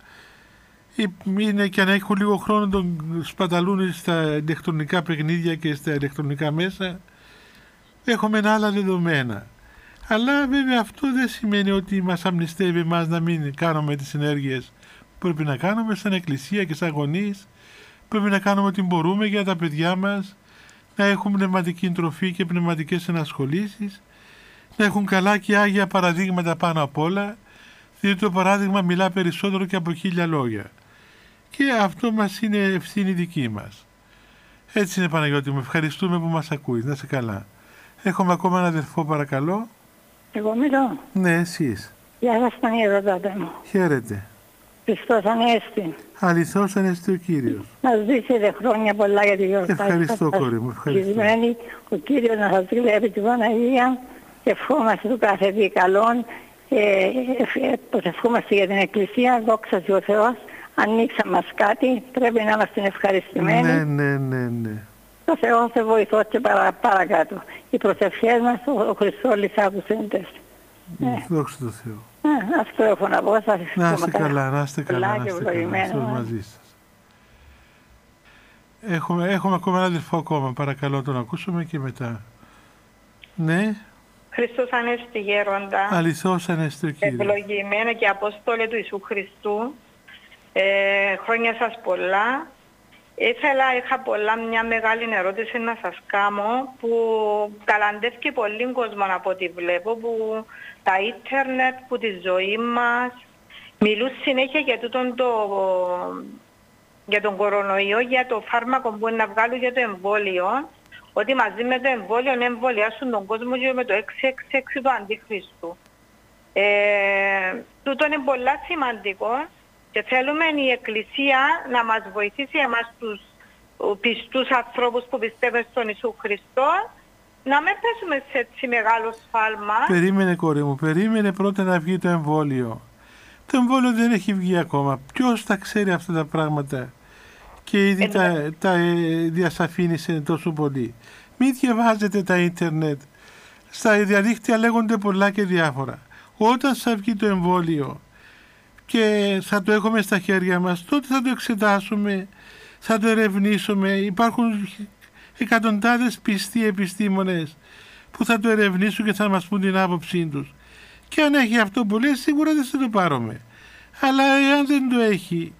Είναι και αν έχουν λίγο χρόνο τον σπαταλούν στα ηλεκτρονικά παιχνίδια και στα ηλεκτρονικά μέσα. Έχουμε άλλα δεδομένα. Αλλά βέβαια αυτό δεν σημαίνει ότι μας αμνηστεύει εμάς να μην κάνουμε τις ενέργειες που πρέπει να κάνουμε σαν εκκλησία και σαν γονείς. Πρέπει να κάνουμε ό,τι μπορούμε για τα παιδιά μας, να έχουν πνευματική τροφή και πνευματικές ενασχολήσεις, να έχουν καλά και άγια παραδείγματα πάνω απ' όλα, διότι το παράδειγμα μιλά περισσότερο και από χίλια λόγια. Και αυτό μας είναι ευθύνη δική μας. Έτσι είναι Παναγιώτη μου, ευχαριστούμε που μας ακούει, να είσαι καλά. Έχουμε ακόμα έναν αδερφό παρακαλώ. Εγώ μιλώ. Ναι, εσείς. Γεια σας Παναγιώτα μου. Χαίρετε. Χριστός Ανέστη. Αληθώς Ανέστη ο Κύριος. Να ζήσετε χρόνια πολλά για τη γιορτή. Ευχαριστώ κόρη μου, ευχαριστώ. Ο Κύριος να σας βλέπει τη Παναγία. Ευχόμαστε του κάθε τι καλόν. Ε, προσευχόμαστε για την Εκκλησία. Δόξα ο Θεός. Ανοίξα μας κάτι. Πρέπει να είμαστε ευχαριστημένοι. Ναι, ναι, ναι, ναι. Το Θεό σε βοηθώ και παρα, παρακάτω. Οι προσευχές μας, ο, ο Χριστός λες άκουσέντες. Ναι, δόξα τω Θεώ. Ε, αυτό έχω να πω. Σας να είστε καλά, να είστε καλά, να είστε καλά, μαζί σας. Έχουμε, έχουμε ακόμα ένα αδελφό ακόμα, παρακαλώ τον ακούσουμε και μετά. Ναι. Χριστός Ανέστη Γέροντα. Αληθώς Ανέστη ο Κύριος. Ευλογημένο και Απόστολε του Ιησού Χριστού. Ε, χρόνια σας πολλά. Ήθελα, είχα πολλά μια μεγάλη ερώτηση να σας κάνω που ταλαντεύει πολύ κόσμο από ό,τι βλέπω, που τα ίντερνετ, που τη ζωή μας μιλούν συνέχεια για, τούτον το, για τον κορονοϊό, για το φάρμακο που είναι να βγάλουν για το εμβόλιο, ότι μαζί με το εμβόλιο εμβολιάσουν τον κόσμο και με το έξι έξι έξι του Αντιχρίστου. Ε, τούτο είναι πολύ σημαντικό. Και θέλουμε η Εκκλησία να μας βοηθήσει εμάς τους πιστούς ανθρώπους που πιστεύουν στον Ιησού Χριστό να μην πέσουμε σε έτσι μεγάλο σφάλμα. Περίμενε κόρη μου, περίμενε πρώτα να βγει το εμβόλιο. Το εμβόλιο δεν έχει βγει ακόμα. Ποιος τα ξέρει αυτά τα πράγματα και ήδη ε, τα, τα διασαφήνισε τόσο πολύ. Μην διαβάζετε τα ίντερνετ. Στα διαδίκτυα λέγονται πολλά και διάφορα. Όταν θα βγει το εμβόλιο και θα το έχουμε στα χέρια μας, τότε θα το εξετάσουμε, θα το ερευνήσουμε. Υπάρχουν εκατοντάδες πιστοί επιστήμονες που θα το ερευνήσουν και θα μας πούν την άποψή τους. Και αν έχει αυτό που λέει, σίγουρα δεν θα το πάρουμε. Αλλά εάν δεν το έχει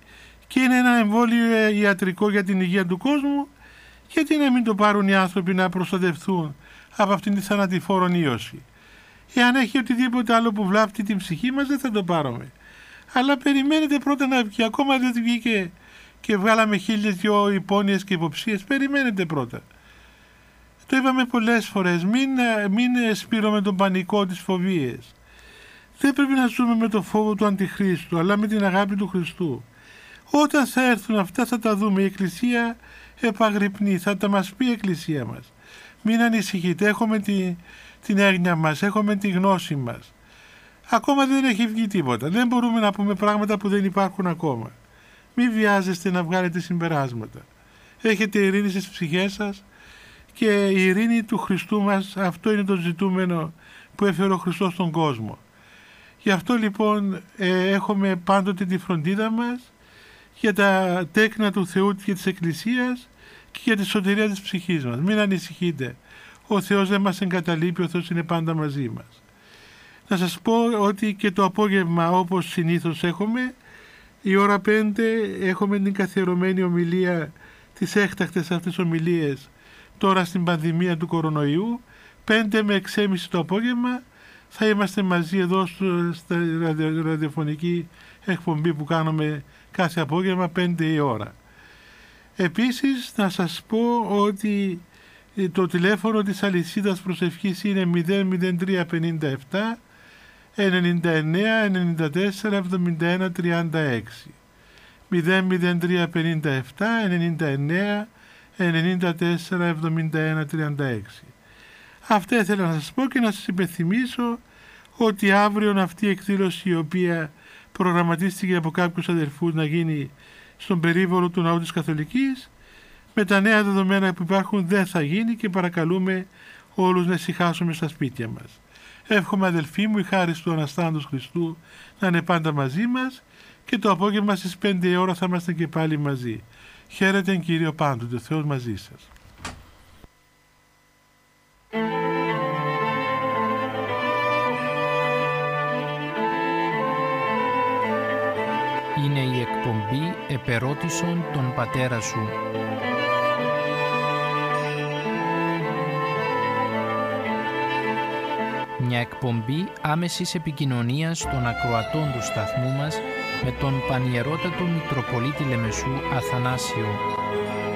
και είναι ένα εμβόλιο ιατρικό για την υγεία του κόσμου, γιατί να μην το πάρουν οι άνθρωποι να προστατευτούν από αυτήν τη θανατηφόρον ίωση. Εάν έχει οτιδήποτε άλλο που βλάπτει την ψυχή μας, δεν θα το πάρουμε. Αλλά περιμένετε πρώτα να βγει. Ακόμα δεν βγήκε και βγάλαμε χίλιες δυο υπόνοιες και υποψίες. Περιμένετε πρώτα. Το είπαμε πολλές φορές. Μην, μην σπείρουμε τον πανικό, τις φοβίες. Δεν πρέπει να ζούμε με το φόβο του Αντιχρίστου, αλλά με την αγάπη του Χριστού. Όταν θα έρθουν αυτά θα τα δούμε. Η Εκκλησία επαγρυπνεί, θα τα μας πει η Εκκλησία μας. Μην ανησυχείτε, έχουμε τη, την έγνοια μας, έχουμε τη γνώση μας. Ακόμα δεν έχει βγει τίποτα. Δεν μπορούμε να πούμε πράγματα που δεν υπάρχουν ακόμα. Μην βιάζεστε να βγάλετε συμπεράσματα. Έχετε ειρήνη στις ψυχές σας και η ειρήνη του Χριστού μας, αυτό είναι το ζητούμενο που έφερε ο Χριστός στον κόσμο. Γι' αυτό λοιπόν ε, έχουμε πάντοτε τη φροντίδα μας για τα τέκνα του Θεού και της Εκκλησίας και για τη σωτηρία της ψυχής μας. Μην ανησυχείτε. Ο Θεός δεν μας εγκαταλείπει, ο Θεός είναι πάντα μαζί μας. Να σας πω ότι και το απόγευμα, όπως συνήθως έχουμε, η ώρα πέντε έχουμε την καθιερωμένη ομιλία, τις έκτακτες αυτές ομιλίες τώρα στην πανδημία του κορονοϊού. πέντε με έξι και μισή το απόγευμα θα είμαστε μαζί εδώ στη ραδιοφωνική εκπομπή που κάνουμε κάθε απόγευμα πέντε η ώρα. Επίσης να σας πω ότι το τηλέφωνο της αλυσίδας προσευχής είναι μηδέν μηδέν τρία πενήντα επτά ενενήντα εννέα ενενήντα τέσσερα εβδομήντα ένα τριάντα έξι μηδέν μηδέν τρία πενήντα επτά ενενήντα εννέα ενενήντα τέσσερα εβδομήντα ένα τριάντα έξι. Αυτά ήθελα να σας πω και να σας υπενθυμίσω ότι αύριο αυτή η εκδήλωση, η οποία προγραμματίστηκε από κάποιους αδερφούς να γίνει στον περίβολο του Ναού της Καθολικής, με τα νέα δεδομένα που υπάρχουν δεν θα γίνει και παρακαλούμε όλους να ησυχάσουμε στα σπίτια μας. Εύχομαι αδελφοί μου η χάρη του Αναστάντος Χριστού να είναι πάντα μαζί μας και το απόγευμα στις πέντε η ώρα θα είμαστε και πάλι μαζί. Χαίρετε εν Κύριο πάντοτε, ο Θεός μαζί σας. Είναι η εκπομπή «Επερώτησον τον πατέρα σου». Μια εκπομπή άμεσης επικοινωνίας των ακροατών του σταθμού μας με τον Πανιερότατο Μητροπολίτη Λεμεσού Αθανάσιο.